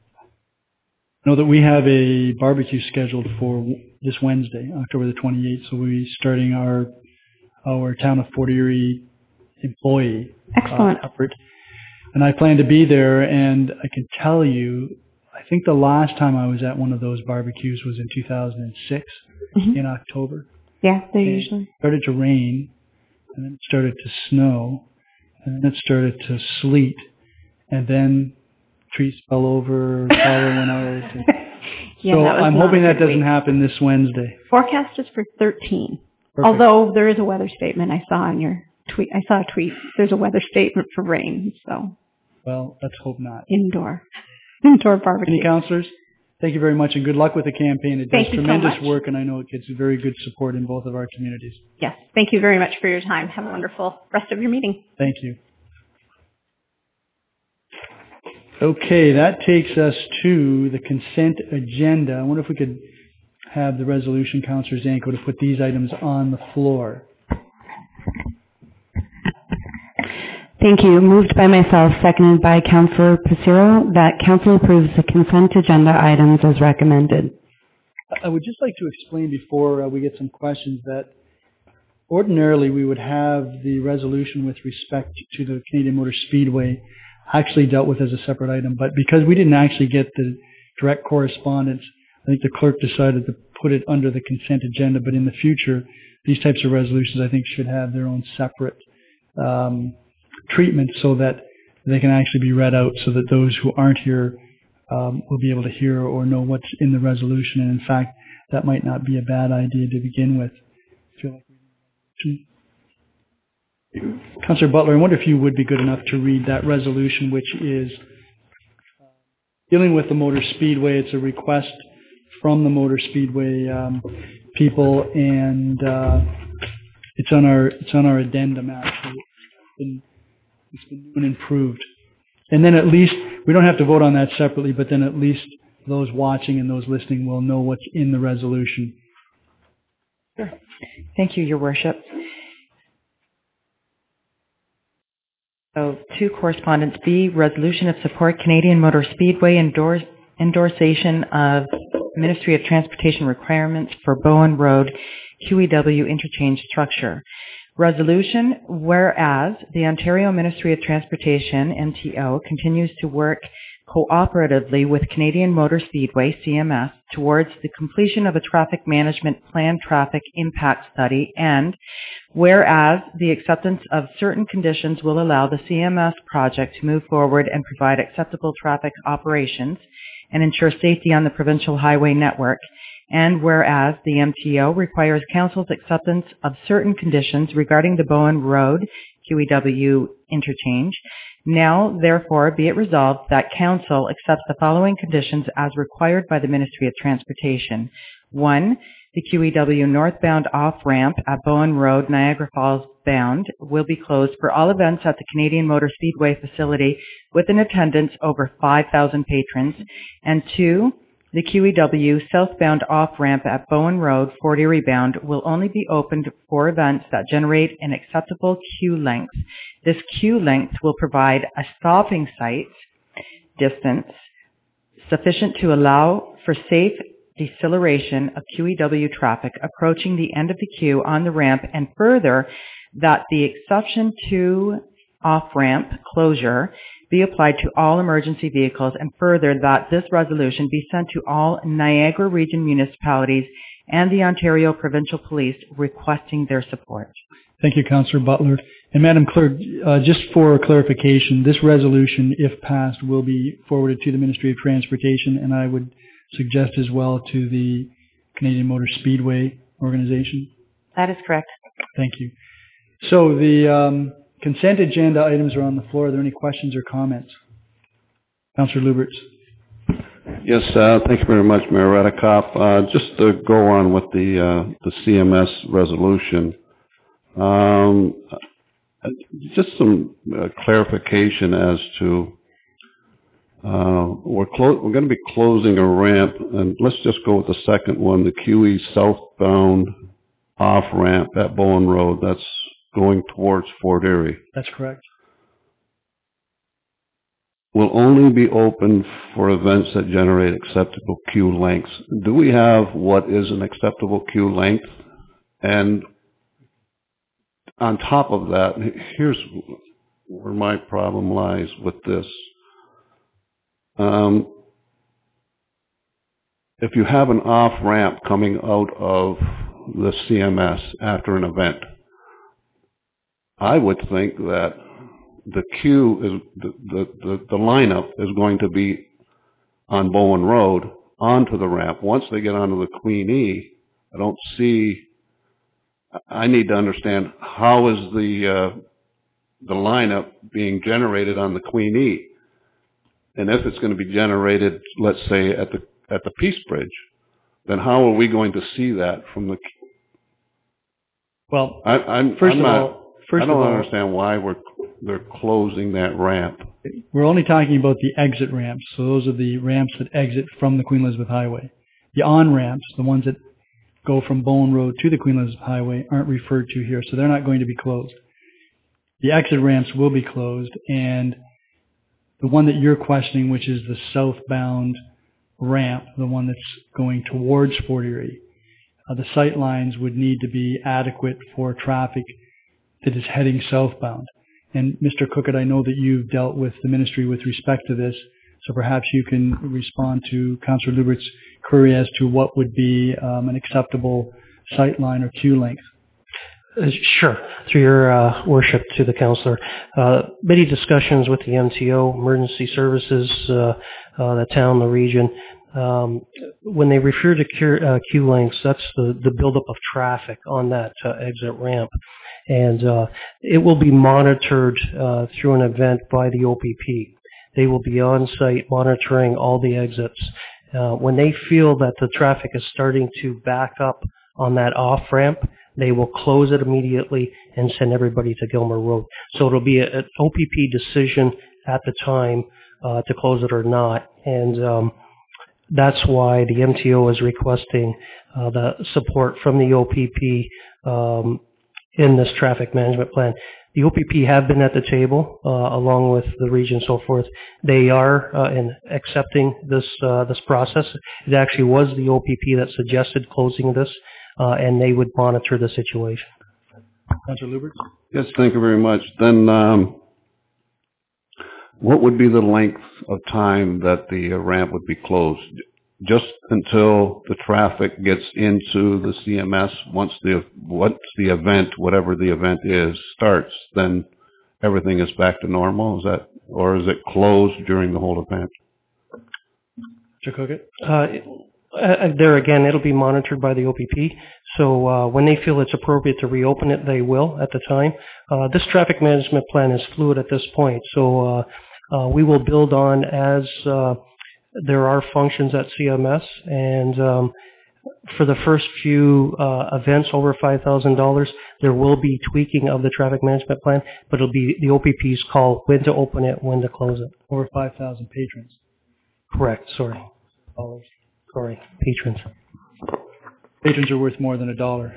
I know that we have a barbecue scheduled for this Wednesday, October the twenty-eighth, so we'll be starting our our Town of Fort Erie employee Excellent. Uh, effort. And I plan to be there, and I can tell you, I think the last time I was at one of those barbecues was in two thousand six, mm-hmm. in October. Yeah, they And usually. It started to rain, and then it started to snow, and then it started to sleet, and then trees fell over, power went out. And Yeah, so that was I'm not hoping a that good doesn't week. happen this Wednesday. Forecast is for thirteen. Perfect. Although there is a weather statement I saw on your tweet. I saw a tweet. There's a weather statement for rain, so Well, let's hope not. indoor. Indoor barbecue. Any counselors? Thank you very much, and good luck with the campaign. It Thank does you so tremendous much. work, and I know it gets very good support in both of our communities. Yes. Thank you very much for your time. Have a wonderful rest of your meeting. Thank you. Okay, that takes us to the consent agenda. I wonder if we could have the resolution, Councillor Zanko, to put these items on the floor. Thank you. Moved by myself, seconded by Councillor Passero, that Council approves the consent agenda items as recommended. I would just like to explain before uh, we get some questions that ordinarily we would have the resolution with respect to the Canadian Motor Speedway actually dealt with as a separate item, but because we didn't actually get the direct correspondence, I think the clerk decided to put it under the consent agenda, but in the future, these types of resolutions I think should have their own separate um, treatment so that they can actually be read out so that those who aren't here um, will be able to hear or know what's in the resolution. And in fact, that might not be a bad idea to begin with. Feel like Councillor Butler, I wonder if you would be good enough to read that resolution, which is uh, dealing with the Motor Speedway. It's a request from the Motor Speedway um, people, and uh, it's on our it's on our addendum actually. It's been, it's been new and improved. And then at least we don't have to vote on that separately, but then at least those watching and those listening will know what's in the resolution. Sure. Thank you, Your Worship. So, to Correspondence B, Resolution of Support Canadian Motor Speedway endorse, endorsation of Ministry of Transportation requirements for Bowen Road Q E W interchange structure. Resolution, whereas the Ontario Ministry of Transportation, N T O, continues to work cooperatively with Canadian Motor Speedway, C M S, towards the completion of a traffic management plan traffic impact study, and whereas the acceptance of certain conditions will allow the C M S project to move forward and provide acceptable traffic operations and ensure safety on the provincial highway network, and whereas the M T O requires Council's acceptance of certain conditions regarding the Bowen Road Q E W interchange, now therefore be it resolved that Council accepts the following conditions as required by the Ministry of Transportation. One, the Q E W northbound off-ramp at Bowen Road, Niagara Falls bound, will be closed for all events at the Canadian Motor Speedway facility with an attendance over five thousand patrons. And two, the Q E W southbound off-ramp at Bowen Road, Fort Erie bound, will only be opened for events that generate an acceptable queue length. This queue length will provide a stopping site distance sufficient to allow for safe deceleration of Q E W traffic approaching the end of the queue on the ramp, and further that the exception to off-ramp closure be applied to all emergency vehicles, and further that this resolution be sent to all Niagara Region municipalities and the Ontario Provincial Police requesting their support. Thank you, Councillor Butler. And Madam Clerk, uh, just for clarification, this resolution, if passed, will be forwarded to the Ministry of Transportation, and I would suggest as well to the Canadian Motor Speedway organization? That is correct. Thank you. So the um, consent agenda items are on the floor. Are there any questions or comments? Councillor Luberts. Yes, uh, thank you very much, Mayor Redekop. Uh, just to go on with the uh, the C M S resolution, um, just some uh, clarification as to uh, we're clo- we're going to be closing a ramp, and let's just go with the second one, the Q E southbound off ramp at Bowen Road. That's going towards Fort Erie. That's correct. Will only be open for events that generate acceptable queue lengths. Do we have what is an acceptable queue length? And on top of that, here's where my problem lies with this. Um, if you have an off-ramp coming out of the C M S after an event. I would think that the queue is, the, the, the, the lineup is going to be on Bowen Road onto the ramp. Once they get onto the Queen E, I don't see, I need to understand how is the, uh, the lineup being generated on the Queen E. And if it's going to be generated, let's say at the, at the Peace Bridge, then how are we going to see that from the, Well, I, I'm, first I'm of not, all, first I don't of all, understand why we're, they're closing that ramp. we're only talking about the exit ramps. So those are the ramps that exit from the Queen Elizabeth Highway. The on-ramps, the ones that go from Bowen Road to the Queen Elizabeth Highway, aren't referred to here, so they're not going to be closed. The exit ramps will be closed, and the one that you're questioning, which is the southbound ramp, the one that's going towards Fort Erie, uh, the sight lines would need to be adequate for traffic that is heading southbound. And Mister Cookett, I know that you've dealt with the ministry with respect to this, so perhaps you can respond to Councillor Lubert's query as to what would be um, an acceptable sight line or queue length. Uh, Sure. Through your uh, worship to the councillor, uh, many discussions with the M T O, emergency services, uh, uh, the town, the region. Um, when they refer to queue, uh, queue lengths, that's the, the buildup of traffic on that uh, exit ramp. And uh, it will be monitored uh, through an event by the O P P. They will be on site monitoring all the exits. Uh, when they feel that the traffic is starting to back up on that off ramp, they will close it immediately and send everybody to Gilmer Road. So it'll be an O P P decision at the time uh, to close it or not. And um, that's why the M T O is requesting uh, the support from the O P P um, in this traffic management plan. The O P P have been at the table uh, along with the region and so forth. They are uh, in accepting this uh, this process. It actually was the O P P that suggested closing this. Uh, and they would monitor the situation. Councillor Lubert? Yes, thank you very much. Then, um, what would be the length of time that the uh, ramp would be closed? Just until the traffic gets into the C M S, once the, once the event, whatever the event is, starts, then everything is back to normal? Is that, or is it closed during the whole event? Mister Cookett? Uh, Uh, there again, it'll be monitored by the O P P. So uh, when they feel it's appropriate to reopen it, they will at the time. Uh, this traffic management plan is fluid at this point. So uh, uh, we will build on as uh, there are functions at C M S. And um, for the first few uh, events over five thousand dollars, there will be tweaking of the traffic management plan, but it'll be the O P P's call when to open it, when to close it. Over five thousand patrons. Correct. Sorry. Dollars. Sorry, patrons. Patrons are worth more than a dollar.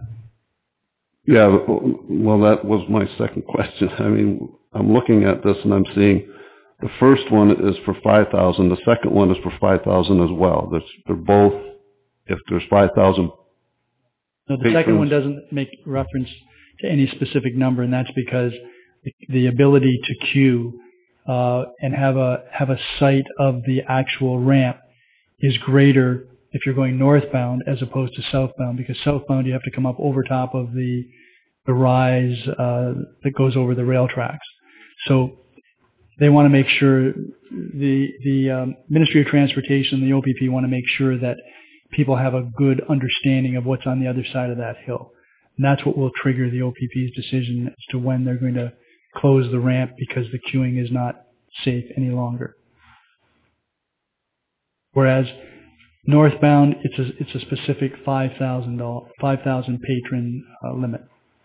Yeah, well, that was my second question. I mean, I'm looking at this and I'm seeing the first one is for five thousand. The second one is for five thousand as well. They're, they're both, if there's five thousand. No, the second one doesn't make reference to any specific number, and that's because the, the ability to queue uh, and have a have a sight of the actual ramp is greater if you're going northbound as opposed to southbound, because southbound you have to come up over top of the the rise uh, that goes over the rail tracks. So they want to make sure, the the um, Ministry of Transportation, the O P P want to make sure that people have a good understanding of what's on the other side of that hill. And that's what will trigger the O P P's decision as to when they're going to close the ramp because the queuing is not safe any longer. Whereas northbound, it's a, it's a specific five thousand five thousand patron uh, limit.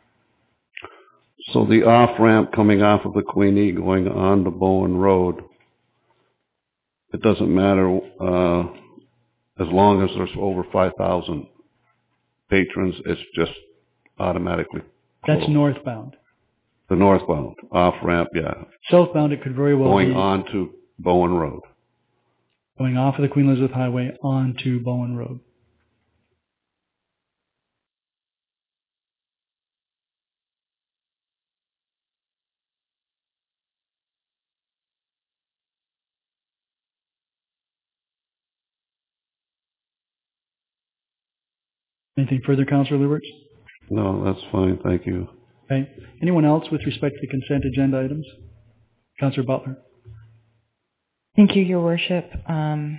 So the off-ramp coming off of the Queen E going on to Bowen Road, it doesn't matter uh, as long as there's over five thousand patrons, it's just automatically closed. That's northbound. The northbound, off-ramp, yeah. Southbound, it could very well going be... Going on to Bowen Road. Going off of the Queen Elizabeth Highway onto Bowen Road. Anything further, Councillor Luberts? No, that's fine. Thank you. Okay. Anyone else with respect to the consent agenda items? Councillor Butler. Thank you, Your Worship. Um,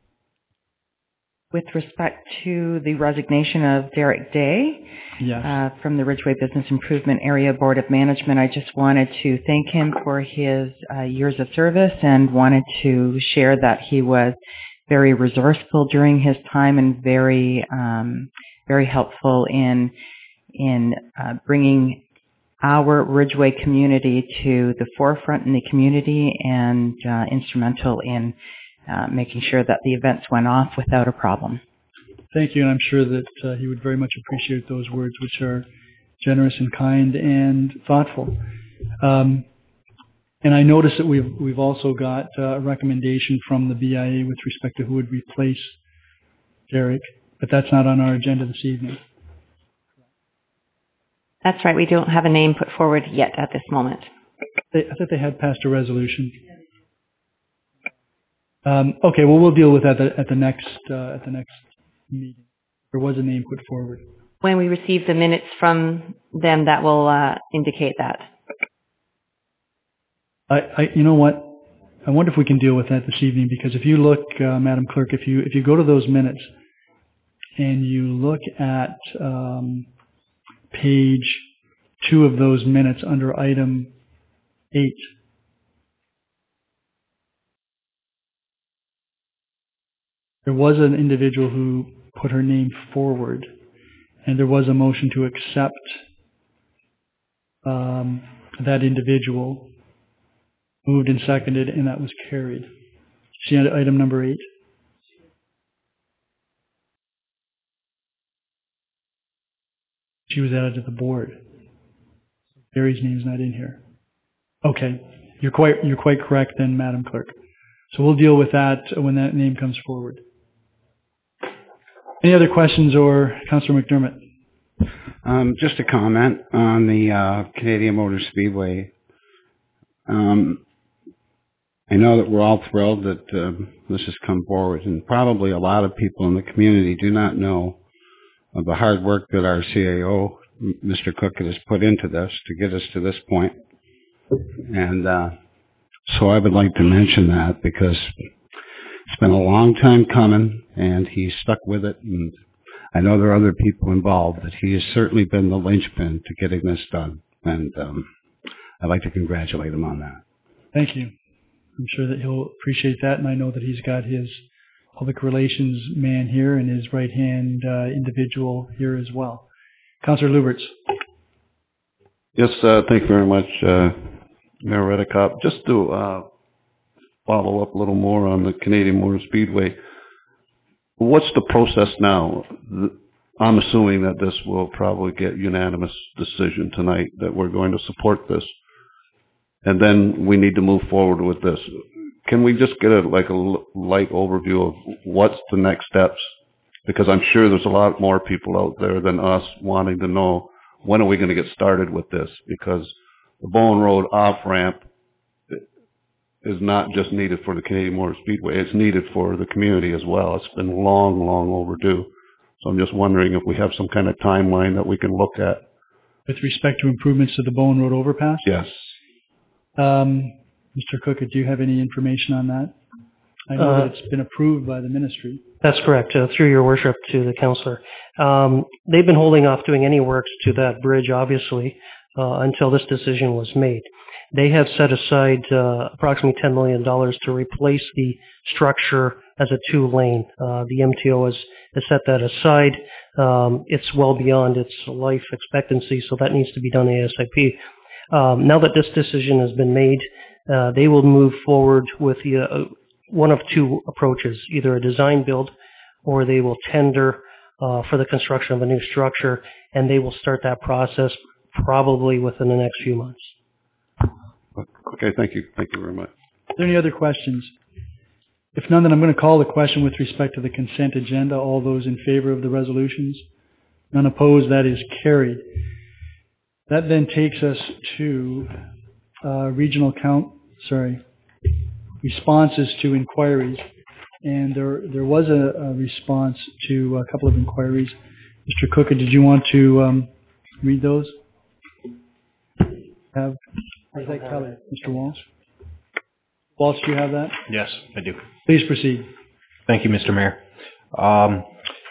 with respect to the resignation of Derek Day yes. uh, from the Ridgeway Business Improvement Area Board of Management, I just wanted to thank him for his uh, years of service and wanted to share that he was very resourceful during his time and very, um, very helpful in in uh, bringing our Ridgeway community to the forefront in the community and uh, instrumental in uh, making sure that the events went off without a problem. Thank you, and I'm sure that uh, he would very much appreciate those words, which are generous and kind and thoughtful. Um, and I noticed that we've we've also got uh, a recommendation from the B I A with respect to who would replace Derek, but that's not on our agenda this evening. That's right. We don't have a name put forward yet at this moment. They, I thought they had passed a resolution. Um, okay, well, we'll deal with that at the, at the next uh, at the next meeting. There was a name put forward. When we receive the minutes from them, that will uh, indicate that. I, I, you know what? I wonder if we can deal with that this evening, because if you look, uh, Madam Clerk, if you if you go to those minutes and you look at um, page two of those minutes under item eight. There was an individual who put her name forward, and there was a motion to accept um, that individual, moved and seconded, and that was carried. See item number eight? She was added to the board. Gary's name's not in here. Okay, you're quite you're quite correct then, Madam Clerk. So we'll deal with that when that name comes forward. Any other questions, or Councillor McDermott? Um, just a comment on the uh, Canadian Motor Speedway. Um, I know that we're all thrilled that uh, this has come forward, and probably a lot of people in the community do not know of the hard work that our C A O, Mister Cook, has put into this to get us to this point. And uh, so I would like to mention that, because it's been a long time coming, and he stuck with it, and I know there are other people involved, but he has certainly been the linchpin to getting this done, and um, I'd like to congratulate him on that. Thank you. I'm sure that he'll appreciate that, and I know that he's got his public relations man here and his right-hand uh, individual here as well. Councillor Luberts. Yes, uh, thank you very much, uh, Mayor Redekop. Just to uh, follow up a little more on the Canadian Motor Speedway, what's the process now? I'm assuming that this will probably get unanimous decision tonight, that we're going to support this, and then we need to move forward with this. Can we just get a like a light overview of what's the next steps? Because I'm sure there's a lot more people out there than us wanting to know, when are we going to get started with this? Because the Bowen Road off-ramp is not just needed for the Canadian Motor Speedway, it's needed for the community as well. It's been long, long overdue. So I'm just wondering if we have some kind of timeline that we can look at. With respect to improvements to the Bowen Road overpass? Yes. Um, Mister Cook, do you have any information on that? I know Uh, that it's been approved by the ministry. That's correct, uh, through your worship to the councillor. Um, they've been holding off doing any works to that bridge, obviously, uh, until this decision was made. They have set aside uh, approximately ten million dollars to replace the structure as a two-lane. Uh, the M T O has, has set that aside. Um, it's well beyond its life expectancy, so that needs to be done ASAP. Um, now that this decision has been made, uh, they will move forward with the, uh, one of two approaches, either a design build or they will tender uh, for the construction of a new structure, and they will start that process probably within the next few months. Okay, thank you. Thank you very much. Are there any other questions? If none, then I'm going to call the question with respect to the consent agenda. All those in favor of the resolutions? None opposed? That is carried. That then takes us to uh, regional count, sorry, responses to inquiries. And there there was a, a response to a couple of inquiries. Mister Cooker, did you want to um, read those? Have is that Kelly? Mister Walsh? Walsh, do you have that? Yes, I do. Please proceed. Thank you, Mister Mayor. Um,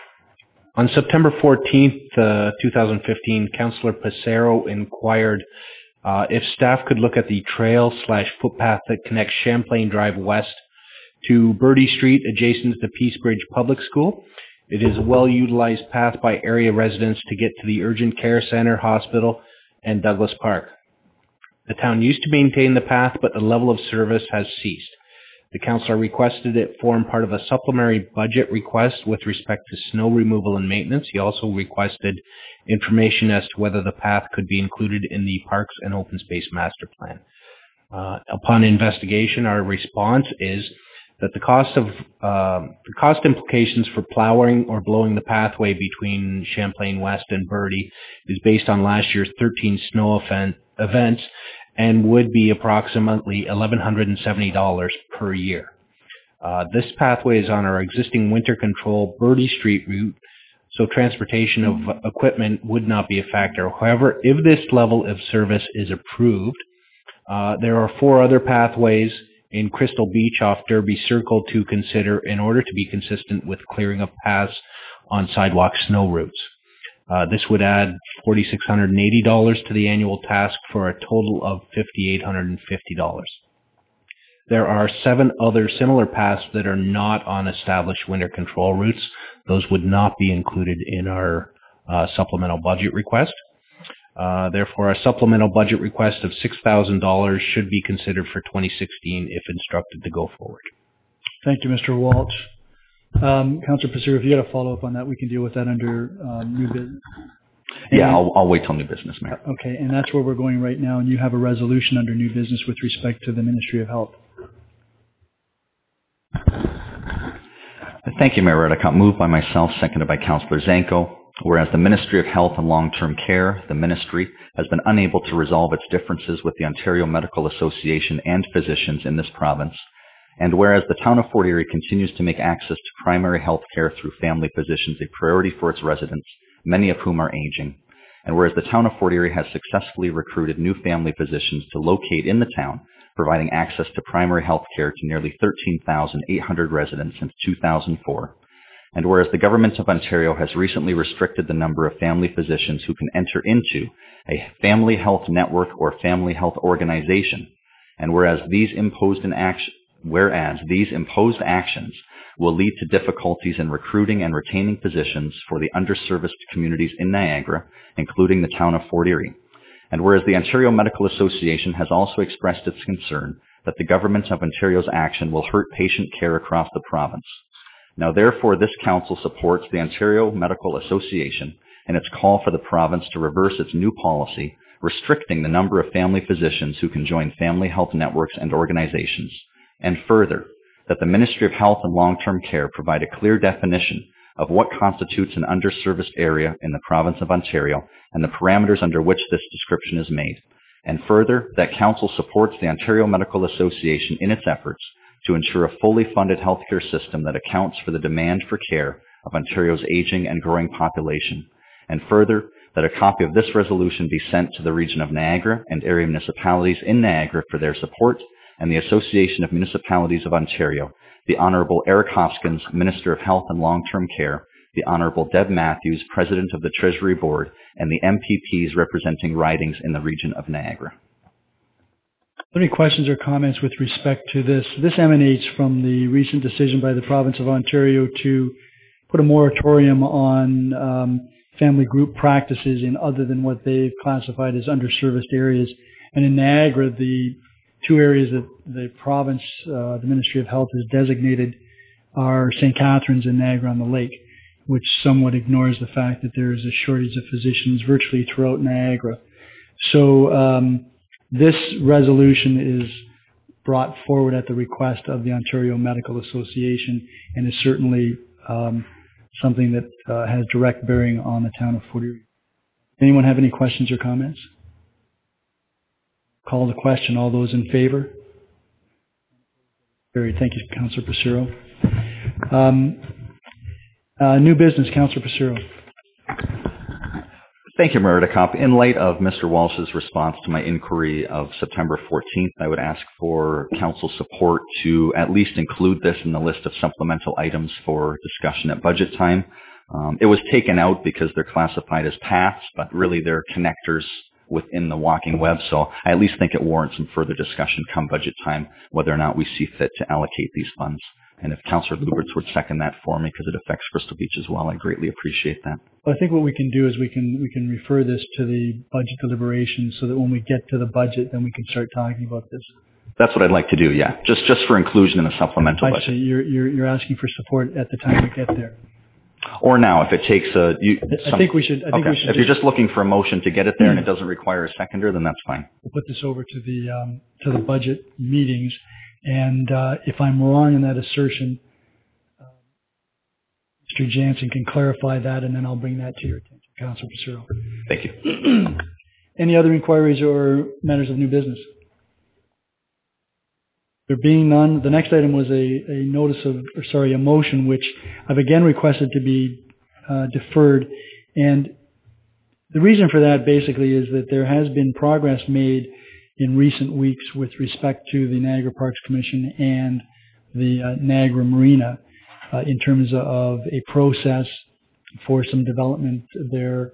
on September fourteenth, uh, two thousand fifteen, Councillor Passero inquired uh, if staff could look at the trail slash footpath that connects Champlain Drive West to Birdie Street adjacent to the Peace Bridge Public School. It is a well-utilized path by area residents to get to the Urgent Care Center, Hospital, and Douglas Park. The town used to maintain the path, but the level of service has ceased. The councillor requested it form part of a supplementary budget request with respect to snow removal and maintenance. He also requested information as to whether the path could be included in the Parks and Open Space Master Plan. Uh, upon investigation, our response is that the cost of uh, the cost implications for plowing or blowing the pathway between Champlain West and Birdie is based on last year's thirteen snow event, events and would be approximately one thousand one hundred seventy dollars per year. Uh, this pathway is on our existing winter control Birdie Street route, so transportation of equipment would not be a factor. However, if this level of service is approved, uh, there are four other pathways in Crystal Beach off Derby Circle to consider in order to be consistent with clearing of paths on sidewalk snow routes. Uh, this would add four thousand six hundred eighty dollars to the annual task for a total of five thousand eight hundred fifty dollars. There are seven other similar paths that are not on established winter control routes. Those would not be included in our uh, supplemental budget request. Uh, therefore, a supplemental budget request of six thousand dollars should be considered for twenty sixteen if instructed to go forward. Thank you, Mister Walsh. Um, Councillor Passero, if you got a follow-up on that, we can deal with that under um, new business. And yeah, I'll, I'll wait till new business, Mayor. Okay, and that's where we're going right now, and you have a resolution under new business with respect to the Ministry of Health. Thank you, Mayor Redicott. Moved by myself, seconded by Councillor Zanko. Whereas the Ministry of Health and Long-Term Care, the Ministry, has been unable to resolve its differences with the Ontario Medical Association and physicians in this province, and whereas the town of Fort Erie continues to make access to primary health care through family physicians a priority for its residents, many of whom are aging, and whereas the town of Fort Erie has successfully recruited new family physicians to locate in the town, providing access to primary health care to nearly thirteen thousand eight hundred residents since two thousand four, and whereas the Government of Ontario has recently restricted the number of family physicians who can enter into a family health network or family health organization, and whereas these imposed in action Whereas these imposed actions will lead to difficulties in recruiting and retaining physicians for the underserviced communities in Niagara, including the town of Fort Erie. And whereas the Ontario Medical Association has also expressed its concern that the Government of Ontario's action will hurt patient care across the province. Now therefore, this council supports the Ontario Medical Association in its call for the province to reverse its new policy restricting the number of family physicians who can join family health networks and organizations. And further, that the Ministry of Health and Long-Term Care provide a clear definition of what constitutes an underserviced area in the province of Ontario and the parameters under which this description is made. And further, that Council supports the Ontario Medical Association in its efforts to ensure a fully funded healthcare system that accounts for the demand for care of Ontario's aging and growing population. And further, that a copy of this resolution be sent to the region of Niagara and area municipalities in Niagara for their support, and the Association of Municipalities of Ontario, the Honourable Eric Hoskins, Minister of Health and Long-Term Care, the Honourable Deb Matthews, President of the Treasury Board, and the M P Ps representing ridings in the region of Niagara. Are there any questions or comments with respect to this? This emanates from the recent decision by the Province of Ontario to put a moratorium on um, family group practices in other than what they've classified as underserviced areas. And in Niagara, the two areas that the province, uh, the Ministry of Health has designated are Saint Catharines and Niagara on the Lake, which somewhat ignores the fact that there is a shortage of physicians virtually throughout Niagara. So um, this resolution is brought forward at the request of the Ontario Medical Association and is certainly um, something that uh, has direct bearing on the town of Fort Erie. Anyone have any questions or comments? Call the question. All those in favor? Carried. Thank you, Councillor Passero. Um, uh, new business, Councillor Passero. Thank you, Meredith. In light of Mister Walsh's response to my inquiry of September fourteenth, I would ask for council support to at least include this in the list of supplemental items for discussion at budget time. Um, it was taken out because they're classified as paths, but really they're connectors within the walking web. So I at least think it warrants some further discussion come budget time, whether or not we see fit to allocate these funds. And if Councillor Lubberts would second that for me, because it affects Crystal Beach as well, I greatly appreciate that. Well, I think what we can do is we can we can refer this to the budget deliberations so that when we get to the budget, then we can start talking about this. That's what I'd like to do, yeah. Just just for inclusion in the supplemental I budget. see. You're, you're, you're asking for support at the time we get there. Or now, if it takes a... You, some, I think we should... I think okay. we should if just, you're just looking for a motion to get it there and it doesn't require a seconder, then that's fine. We'll put this over to the um, to the budget meetings. And uh, if I'm wrong in that assertion, uh, Mister Jansen can clarify that, and then I'll bring that to your attention, Councilor Passero. Thank you. Any other inquiries or matters of new business? There being none, the next item was a, a notice of, or sorry, a motion which I've again requested to be uh, deferred. And the reason for that basically is that there has been progress made in recent weeks with respect to the Niagara Parks Commission and the uh, Niagara Marina uh, in terms of a process for some development there.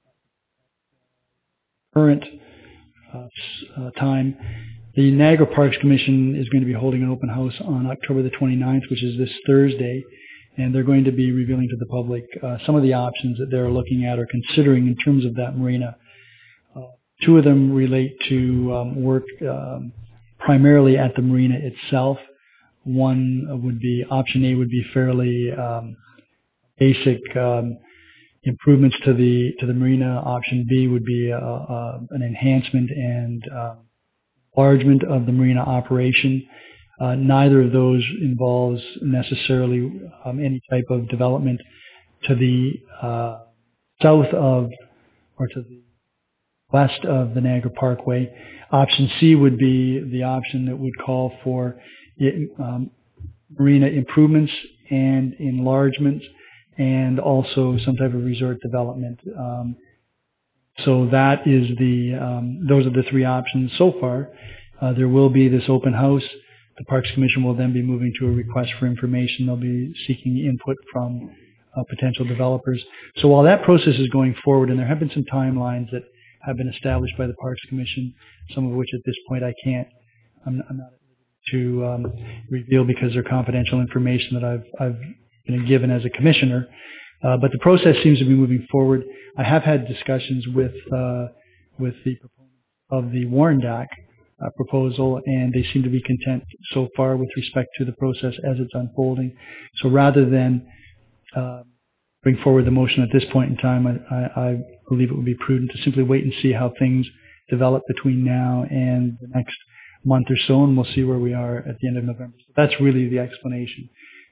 Current uh, uh, time. The Niagara Parks Commission is going to be holding an open house on October the twenty-ninth, which is this Thursday, and they're going to be revealing to the public uh, some of the options that they're looking at or considering in terms of that marina. Uh, two of them relate to um, work um, primarily at the marina itself. One would be, option A would be fairly um, basic um, improvements to the to the marina. Option B would be uh, uh, an enhancement and uh, enlargement of the marina operation. Uh, neither of those involves necessarily um, any type of development to the uh, south of or to the west of the Niagara Parkway. Option C would be the option that would call for it, um, marina improvements and enlargements and also some type of resort development. Um, So that is the, um, those are the three options so far. Uh, there will be this open house. The Parks Commission will then be moving to a request for information. They'll be seeking input from uh, potential developers. So while that process is going forward, and there have been some timelines that have been established by the Parks Commission, some of which at this point I can't, I'm, I'm not to um, reveal because they're confidential information that I've, I've been given as a commissioner. Uh, but the process seems to be moving forward. I have had discussions with uh, with the proponents of the Warren-Dac uh, proposal, and they seem to be content so far with respect to the process as it's unfolding. So rather than uh, bring forward the motion at this point in time, I, I, I believe it would be prudent to simply wait and see how things develop between now and the next month or so, and we'll see where we are at the end of November. So that's really the explanation.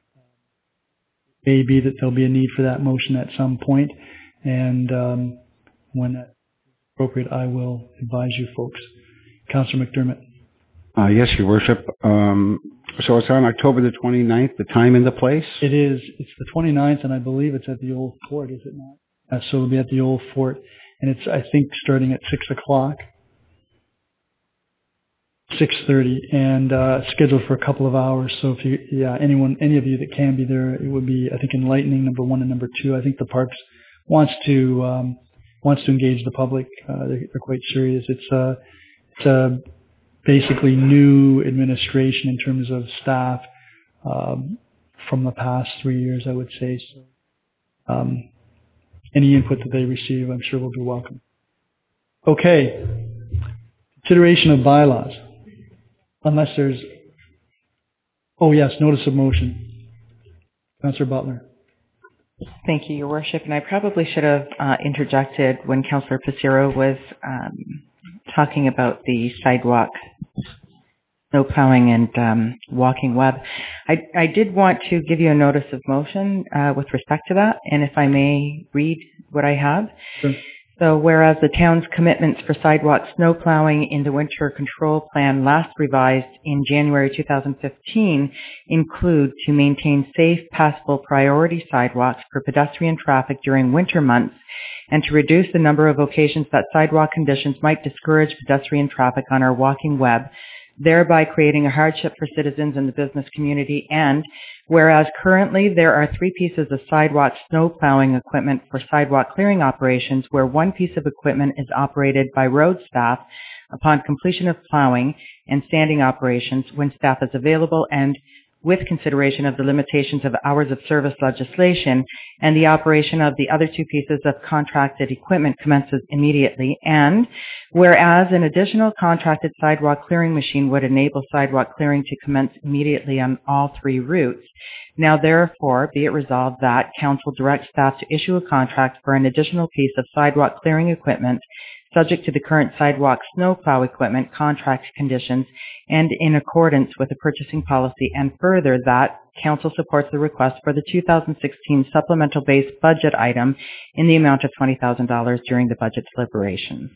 May be that there'll be a need for that motion at some point, and um, when that's appropriate, I will advise you folks. Councillor McDermott. Uh, yes, Your Worship. Um, so it's on October the twenty-ninth, the time and the place? It is. It's the twenty-ninth, and I believe it's at the Old Fort, is it not? Uh, so it'll be at the Old Fort, and it's, I think, starting at six o'clock. six thirty, and uh, scheduled for a couple of hours. So if you, yeah, anyone, any of you that can be there, it would be, I think, enlightening, number one, and number two, I think the Parks wants to um, wants to engage the public. Uh, they're, they're quite serious. It's a, it's a basically new administration in terms of staff um, from the past three years, I would say. So um, any input that they receive, I'm sure will be welcome. Okay, consideration of bylaws. Unless there's, oh yes, notice of motion. Councillor Butler. Thank you, Your Worship. And I probably should have uh, interjected when Councillor Passero was um, talking about the sidewalk, snow plowing, and um, walking web. I, I did want to give you a notice of motion uh, with respect to that, and if I may read what I have. Sure. So whereas the town's commitments for sidewalk snow plowing in the winter control plan last revised in January two thousand fifteen include to maintain safe, passable priority sidewalks for pedestrian traffic during winter months and to reduce the number of occasions that sidewalk conditions might discourage pedestrian traffic on our walking web, thereby creating a hardship for citizens in the business community. And whereas currently there are three pieces of sidewalk snow plowing equipment for sidewalk clearing operations, where one piece of equipment is operated by road staff upon completion of plowing and standing operations when staff is available and with consideration of the limitations of hours of service legislation, and the operation of the other two pieces of contracted equipment commences immediately. And whereas an additional contracted sidewalk clearing machine would enable sidewalk clearing to commence immediately on all three routes, now therefore be it resolved that Council directs staff to issue a contract for an additional piece of sidewalk clearing equipment subject to the current sidewalk snowplow equipment contract conditions and in accordance with the purchasing policy, and further that Council supports the request for the two thousand sixteen supplemental base budget item in the amount of twenty thousand dollars during the budget deliberation.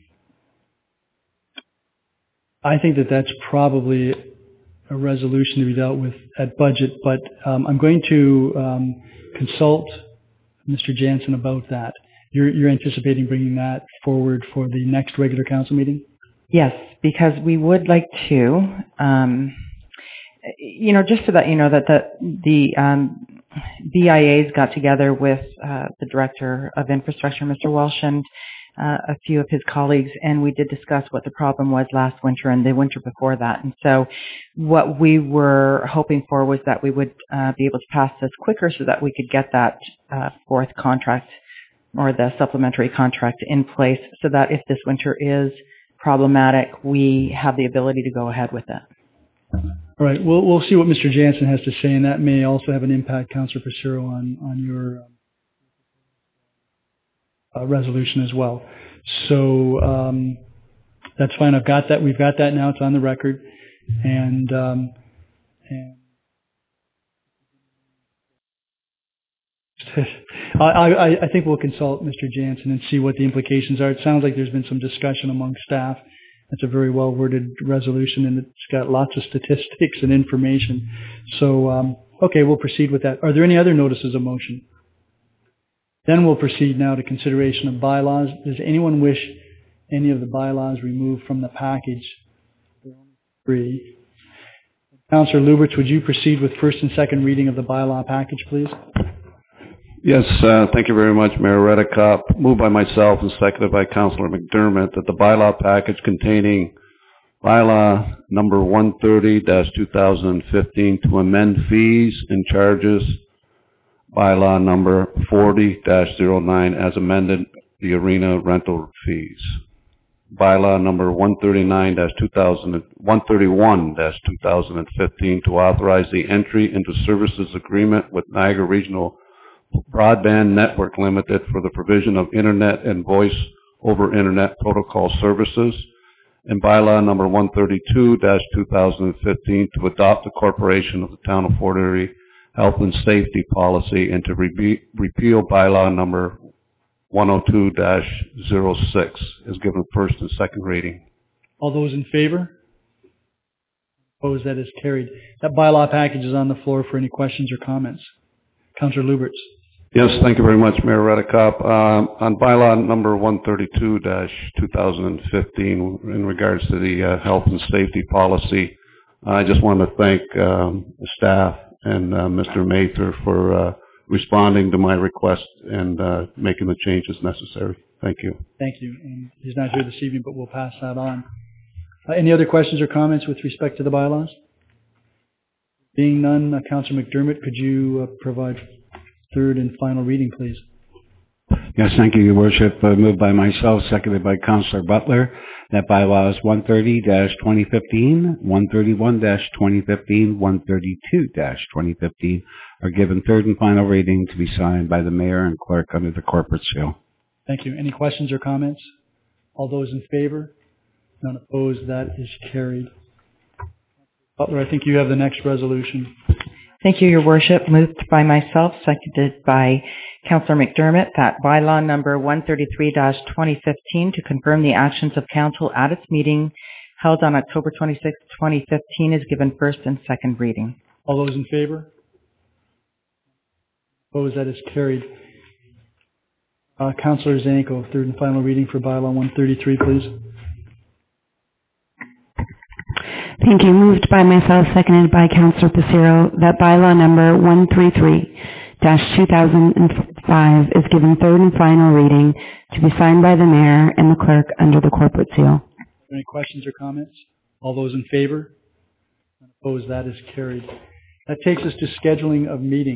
I think that that's probably a resolution to be dealt with at budget, but um, I'm going to um, consult Mister Jansen about that. You're, you're anticipating bringing that forward for the next regular council meeting? Yes, because we would like to, um, you know, just so that you know that the, the um, B I As got together with uh, the Director of Infrastructure, Mister Walsh, and uh, a few of his colleagues, and we did discuss what the problem was last winter and the winter before that. And so what we were hoping for was that we would uh, be able to pass this quicker so that we could get that uh, fourth contract or the supplementary contract in place so that if this winter is problematic, we have the ability to go ahead with it. All right. We'll, we'll see what Mister Jansen has to say, and that may also have an impact, Councillor Passero, on, on your uh, resolution as well. So um, that's fine. I've got that. We've got that now. It's on the record. And, um, and I, I, I think we'll consult Mister Jansen and see what the implications are. It sounds like there's been some discussion among staff. It's a very well-worded resolution, and it's got lots of statistics and information. So, um, okay, we'll proceed with that. Are there any other notices of motion? Then we'll proceed now to consideration of bylaws. Does anyone wish any of the bylaws removed from the package? Three. Councillor Lubberts, would you proceed with first and second reading of the bylaw package, please? Yes, uh, thank you very much, Mayor Redekop. Moved by myself and seconded by Councillor McDermott that the bylaw package containing bylaw number one thirty dash two thousand fifteen to amend fees and charges, bylaw number forty dash zero nine as amended, the arena rental fees, bylaw number one thirty-nine dash two thousand, one thirty-one dash two thousand fifteen to authorize the entry into services agreement with Niagara Regional Broadband Network Limited for the provision of Internet and Voice over Internet Protocol services, and bylaw number one thirty-two dash two thousand fifteen to adopt the corporation of the Town of Fort Erie Health and Safety Policy and to re- repeal bylaw number one oh two dash zero six is given first and second reading. All those in favor? Opposed? That is carried. That bylaw package is on the floor for any questions or comments. Councillor Lubberts. Yes, thank you very much, Mayor Redekop. Um, on bylaw number one thirty-two dash two thousand fifteen, in regards to the uh, health and safety policy, I just want to thank um, the staff and uh, Mister Mather for uh, responding to my request and uh, making the changes necessary. Thank you. Thank you. And he's not here this evening, but we'll pass that on. Uh, any other questions or comments with respect to the bylaws? Being none, uh, Councillor McDermott, could you uh, provide third and final reading, please? Yes, thank you, Your Worship. Uh, moved by myself, seconded by Councillor Butler, that bylaws one thirty dash twenty fifteen, one thirty-one dash twenty fifteen, one thirty-two dash twenty fifteen are given third and final reading to be signed by the Mayor and Clerk under the corporate seal. Thank you. Any questions or comments? All those in favor? None opposed? That is carried. Butler, I think you have the next resolution. Thank you, Your Worship. Moved by myself, seconded by Councillor McDermott, that bylaw number one thirty-three dash twenty fifteen to confirm the actions of council at its meeting held on October twenty-sixth, twenty fifteen is given first and second reading. All those in favor? Opposed? That is carried. Uh, Councillor Zanko, third and final reading for bylaw one thirty-three, please. Thank you. Moved by myself, seconded by Councillor Passero, that bylaw number one thirty-three dash two thousand five is given third and final reading to be signed by the mayor and the clerk under the corporate seal. Any questions or comments? All those in favor? Opposed? That is carried. That takes us to scheduling of meetings.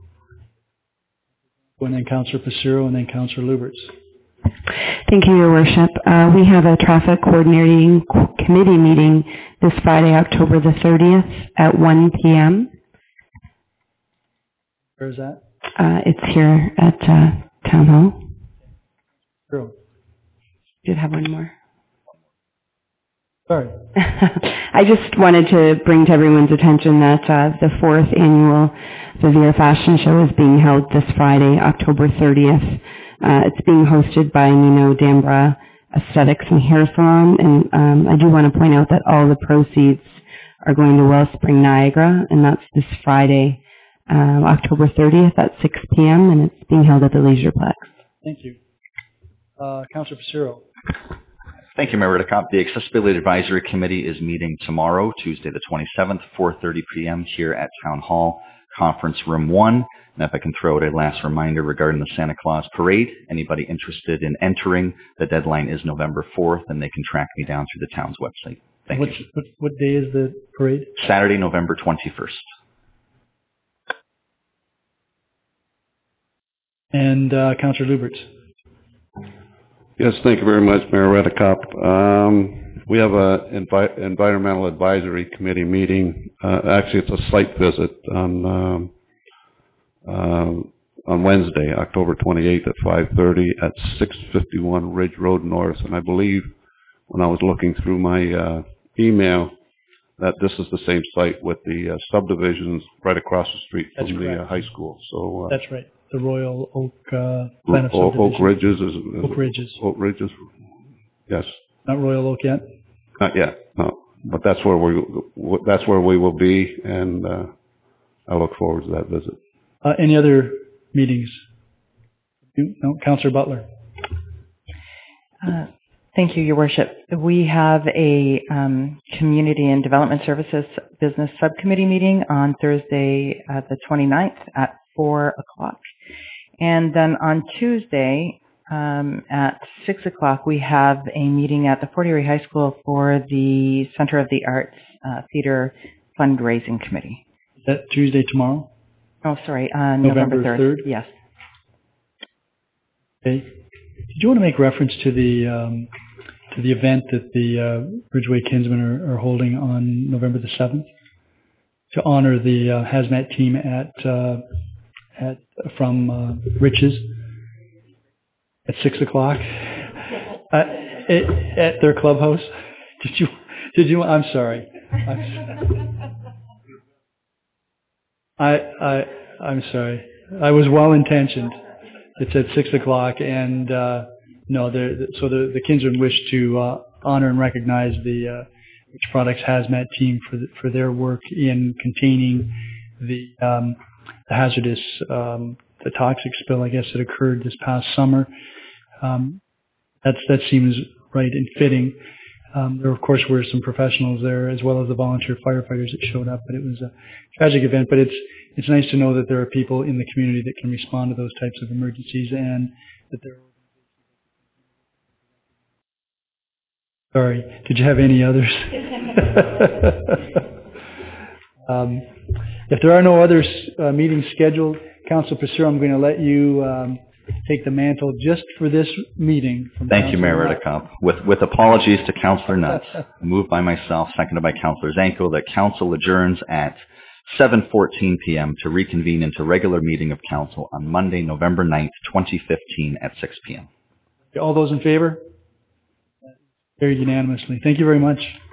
And then Councillor Passero and then Councillor Lubberts. Thank you, Your Worship. Uh, we have a traffic coordinating committee meeting this Friday, October the thirtieth at one p.m. Where is that? Uh, it's here at uh, Town Hall. Sure. Did have one more. Sorry. I just wanted to bring to everyone's attention that uh, the fourth annual Vivier Fashion Show is being held this Friday, October thirtieth. Uh, it's being hosted by Nino Dambra Aesthetics and Hair Salon, and um, I do want to point out that all the proceeds are going to Wellspring Niagara, and that's this Friday, uh, October thirtieth at six p.m., and it's being held at the Leisureplex. Thank you. Uh, Councillor Passero. Thank you, Mayor Redekop. The Accessibility Advisory Committee is meeting tomorrow, Tuesday the twenty-seventh, four thirty p.m. here at Town Hall, Conference Room one. And if I can throw out a last reminder regarding the Santa Claus Parade, anybody interested in entering, the deadline is November fourth, and they can track me down through the town's website. Thank What's, you. What, what day is the parade? Saturday, November twenty-first. And uh, Councillor Lubberts. Yes, thank you very much, Mayor Redekop. Um, we have a envi- environmental advisory committee meeting. Uh, actually, it's a site visit on um, uh, on Wednesday, October twenty-eighth at five thirty at six fifty-one Ridge Road North. And I believe when I was looking through my uh, email that this is the same site with the uh, subdivisions right across the street That's from correct. the uh, high school. So uh, That's right. The Royal Oak uh, plan of Oak, subdivision. Oak Ridges is, is Oak Ridges. Oak Ridges. Yes. Not Royal Oak yet? Not yet. No. But that's where we that's where we will be, and uh, I look forward to that visit. Uh, any other meetings? No, Councillor Butler. Uh, thank you, Your Worship. We have a um, Community and Development Services Business Subcommittee meeting on Thursday, uh, the twenty-ninth at four o'clock. And then on Tuesday um, at six o'clock, we have a meeting at the Fort Erie High School for the Center of the Arts uh, Theater Fundraising Committee. Is that Tuesday tomorrow? Oh, sorry, uh, November November third. third? Yes. Okay. Did you want to make reference to the um, to the event that the uh, Ridgeway Kinsmen are, are holding on November the seventh to honor the uh, hazmat team at uh, at from uh, Riches at six o'clock uh, at, at their clubhouse? Did you? Did you? I'm sorry. I'm, I I I'm sorry. I was well intentioned. It's at six o'clock, and uh, no, so the the Kinsmen wish to uh, honor and recognize the uh, Rich Products Hazmat team for the, for their work in containing the um, the hazardous um, the toxic spill, I guess, that occurred this past summer. Um, that's that seems right and fitting. Um, there, of course, were some professionals there as well as the volunteer firefighters that showed up, but it was a tragic event. But it's it's nice to know that there are people in the community that can respond to those types of emergencies, and that there. Sorry, did you have any others? um, if there are no other uh, meetings scheduled, Councillor Passero, I'm going to let you um, take the mantle just for this meeting. From Thank you, Mayor Redekop. With, with apologies to Councillor Nutt, moved by myself, seconded by Councillor Zanko, that Council adjourns at seven fourteen p.m. to reconvene into regular meeting of Council on Monday, November ninth, twenty fifteen at six p.m. All those in favor? Carried unanimously. Thank you very much.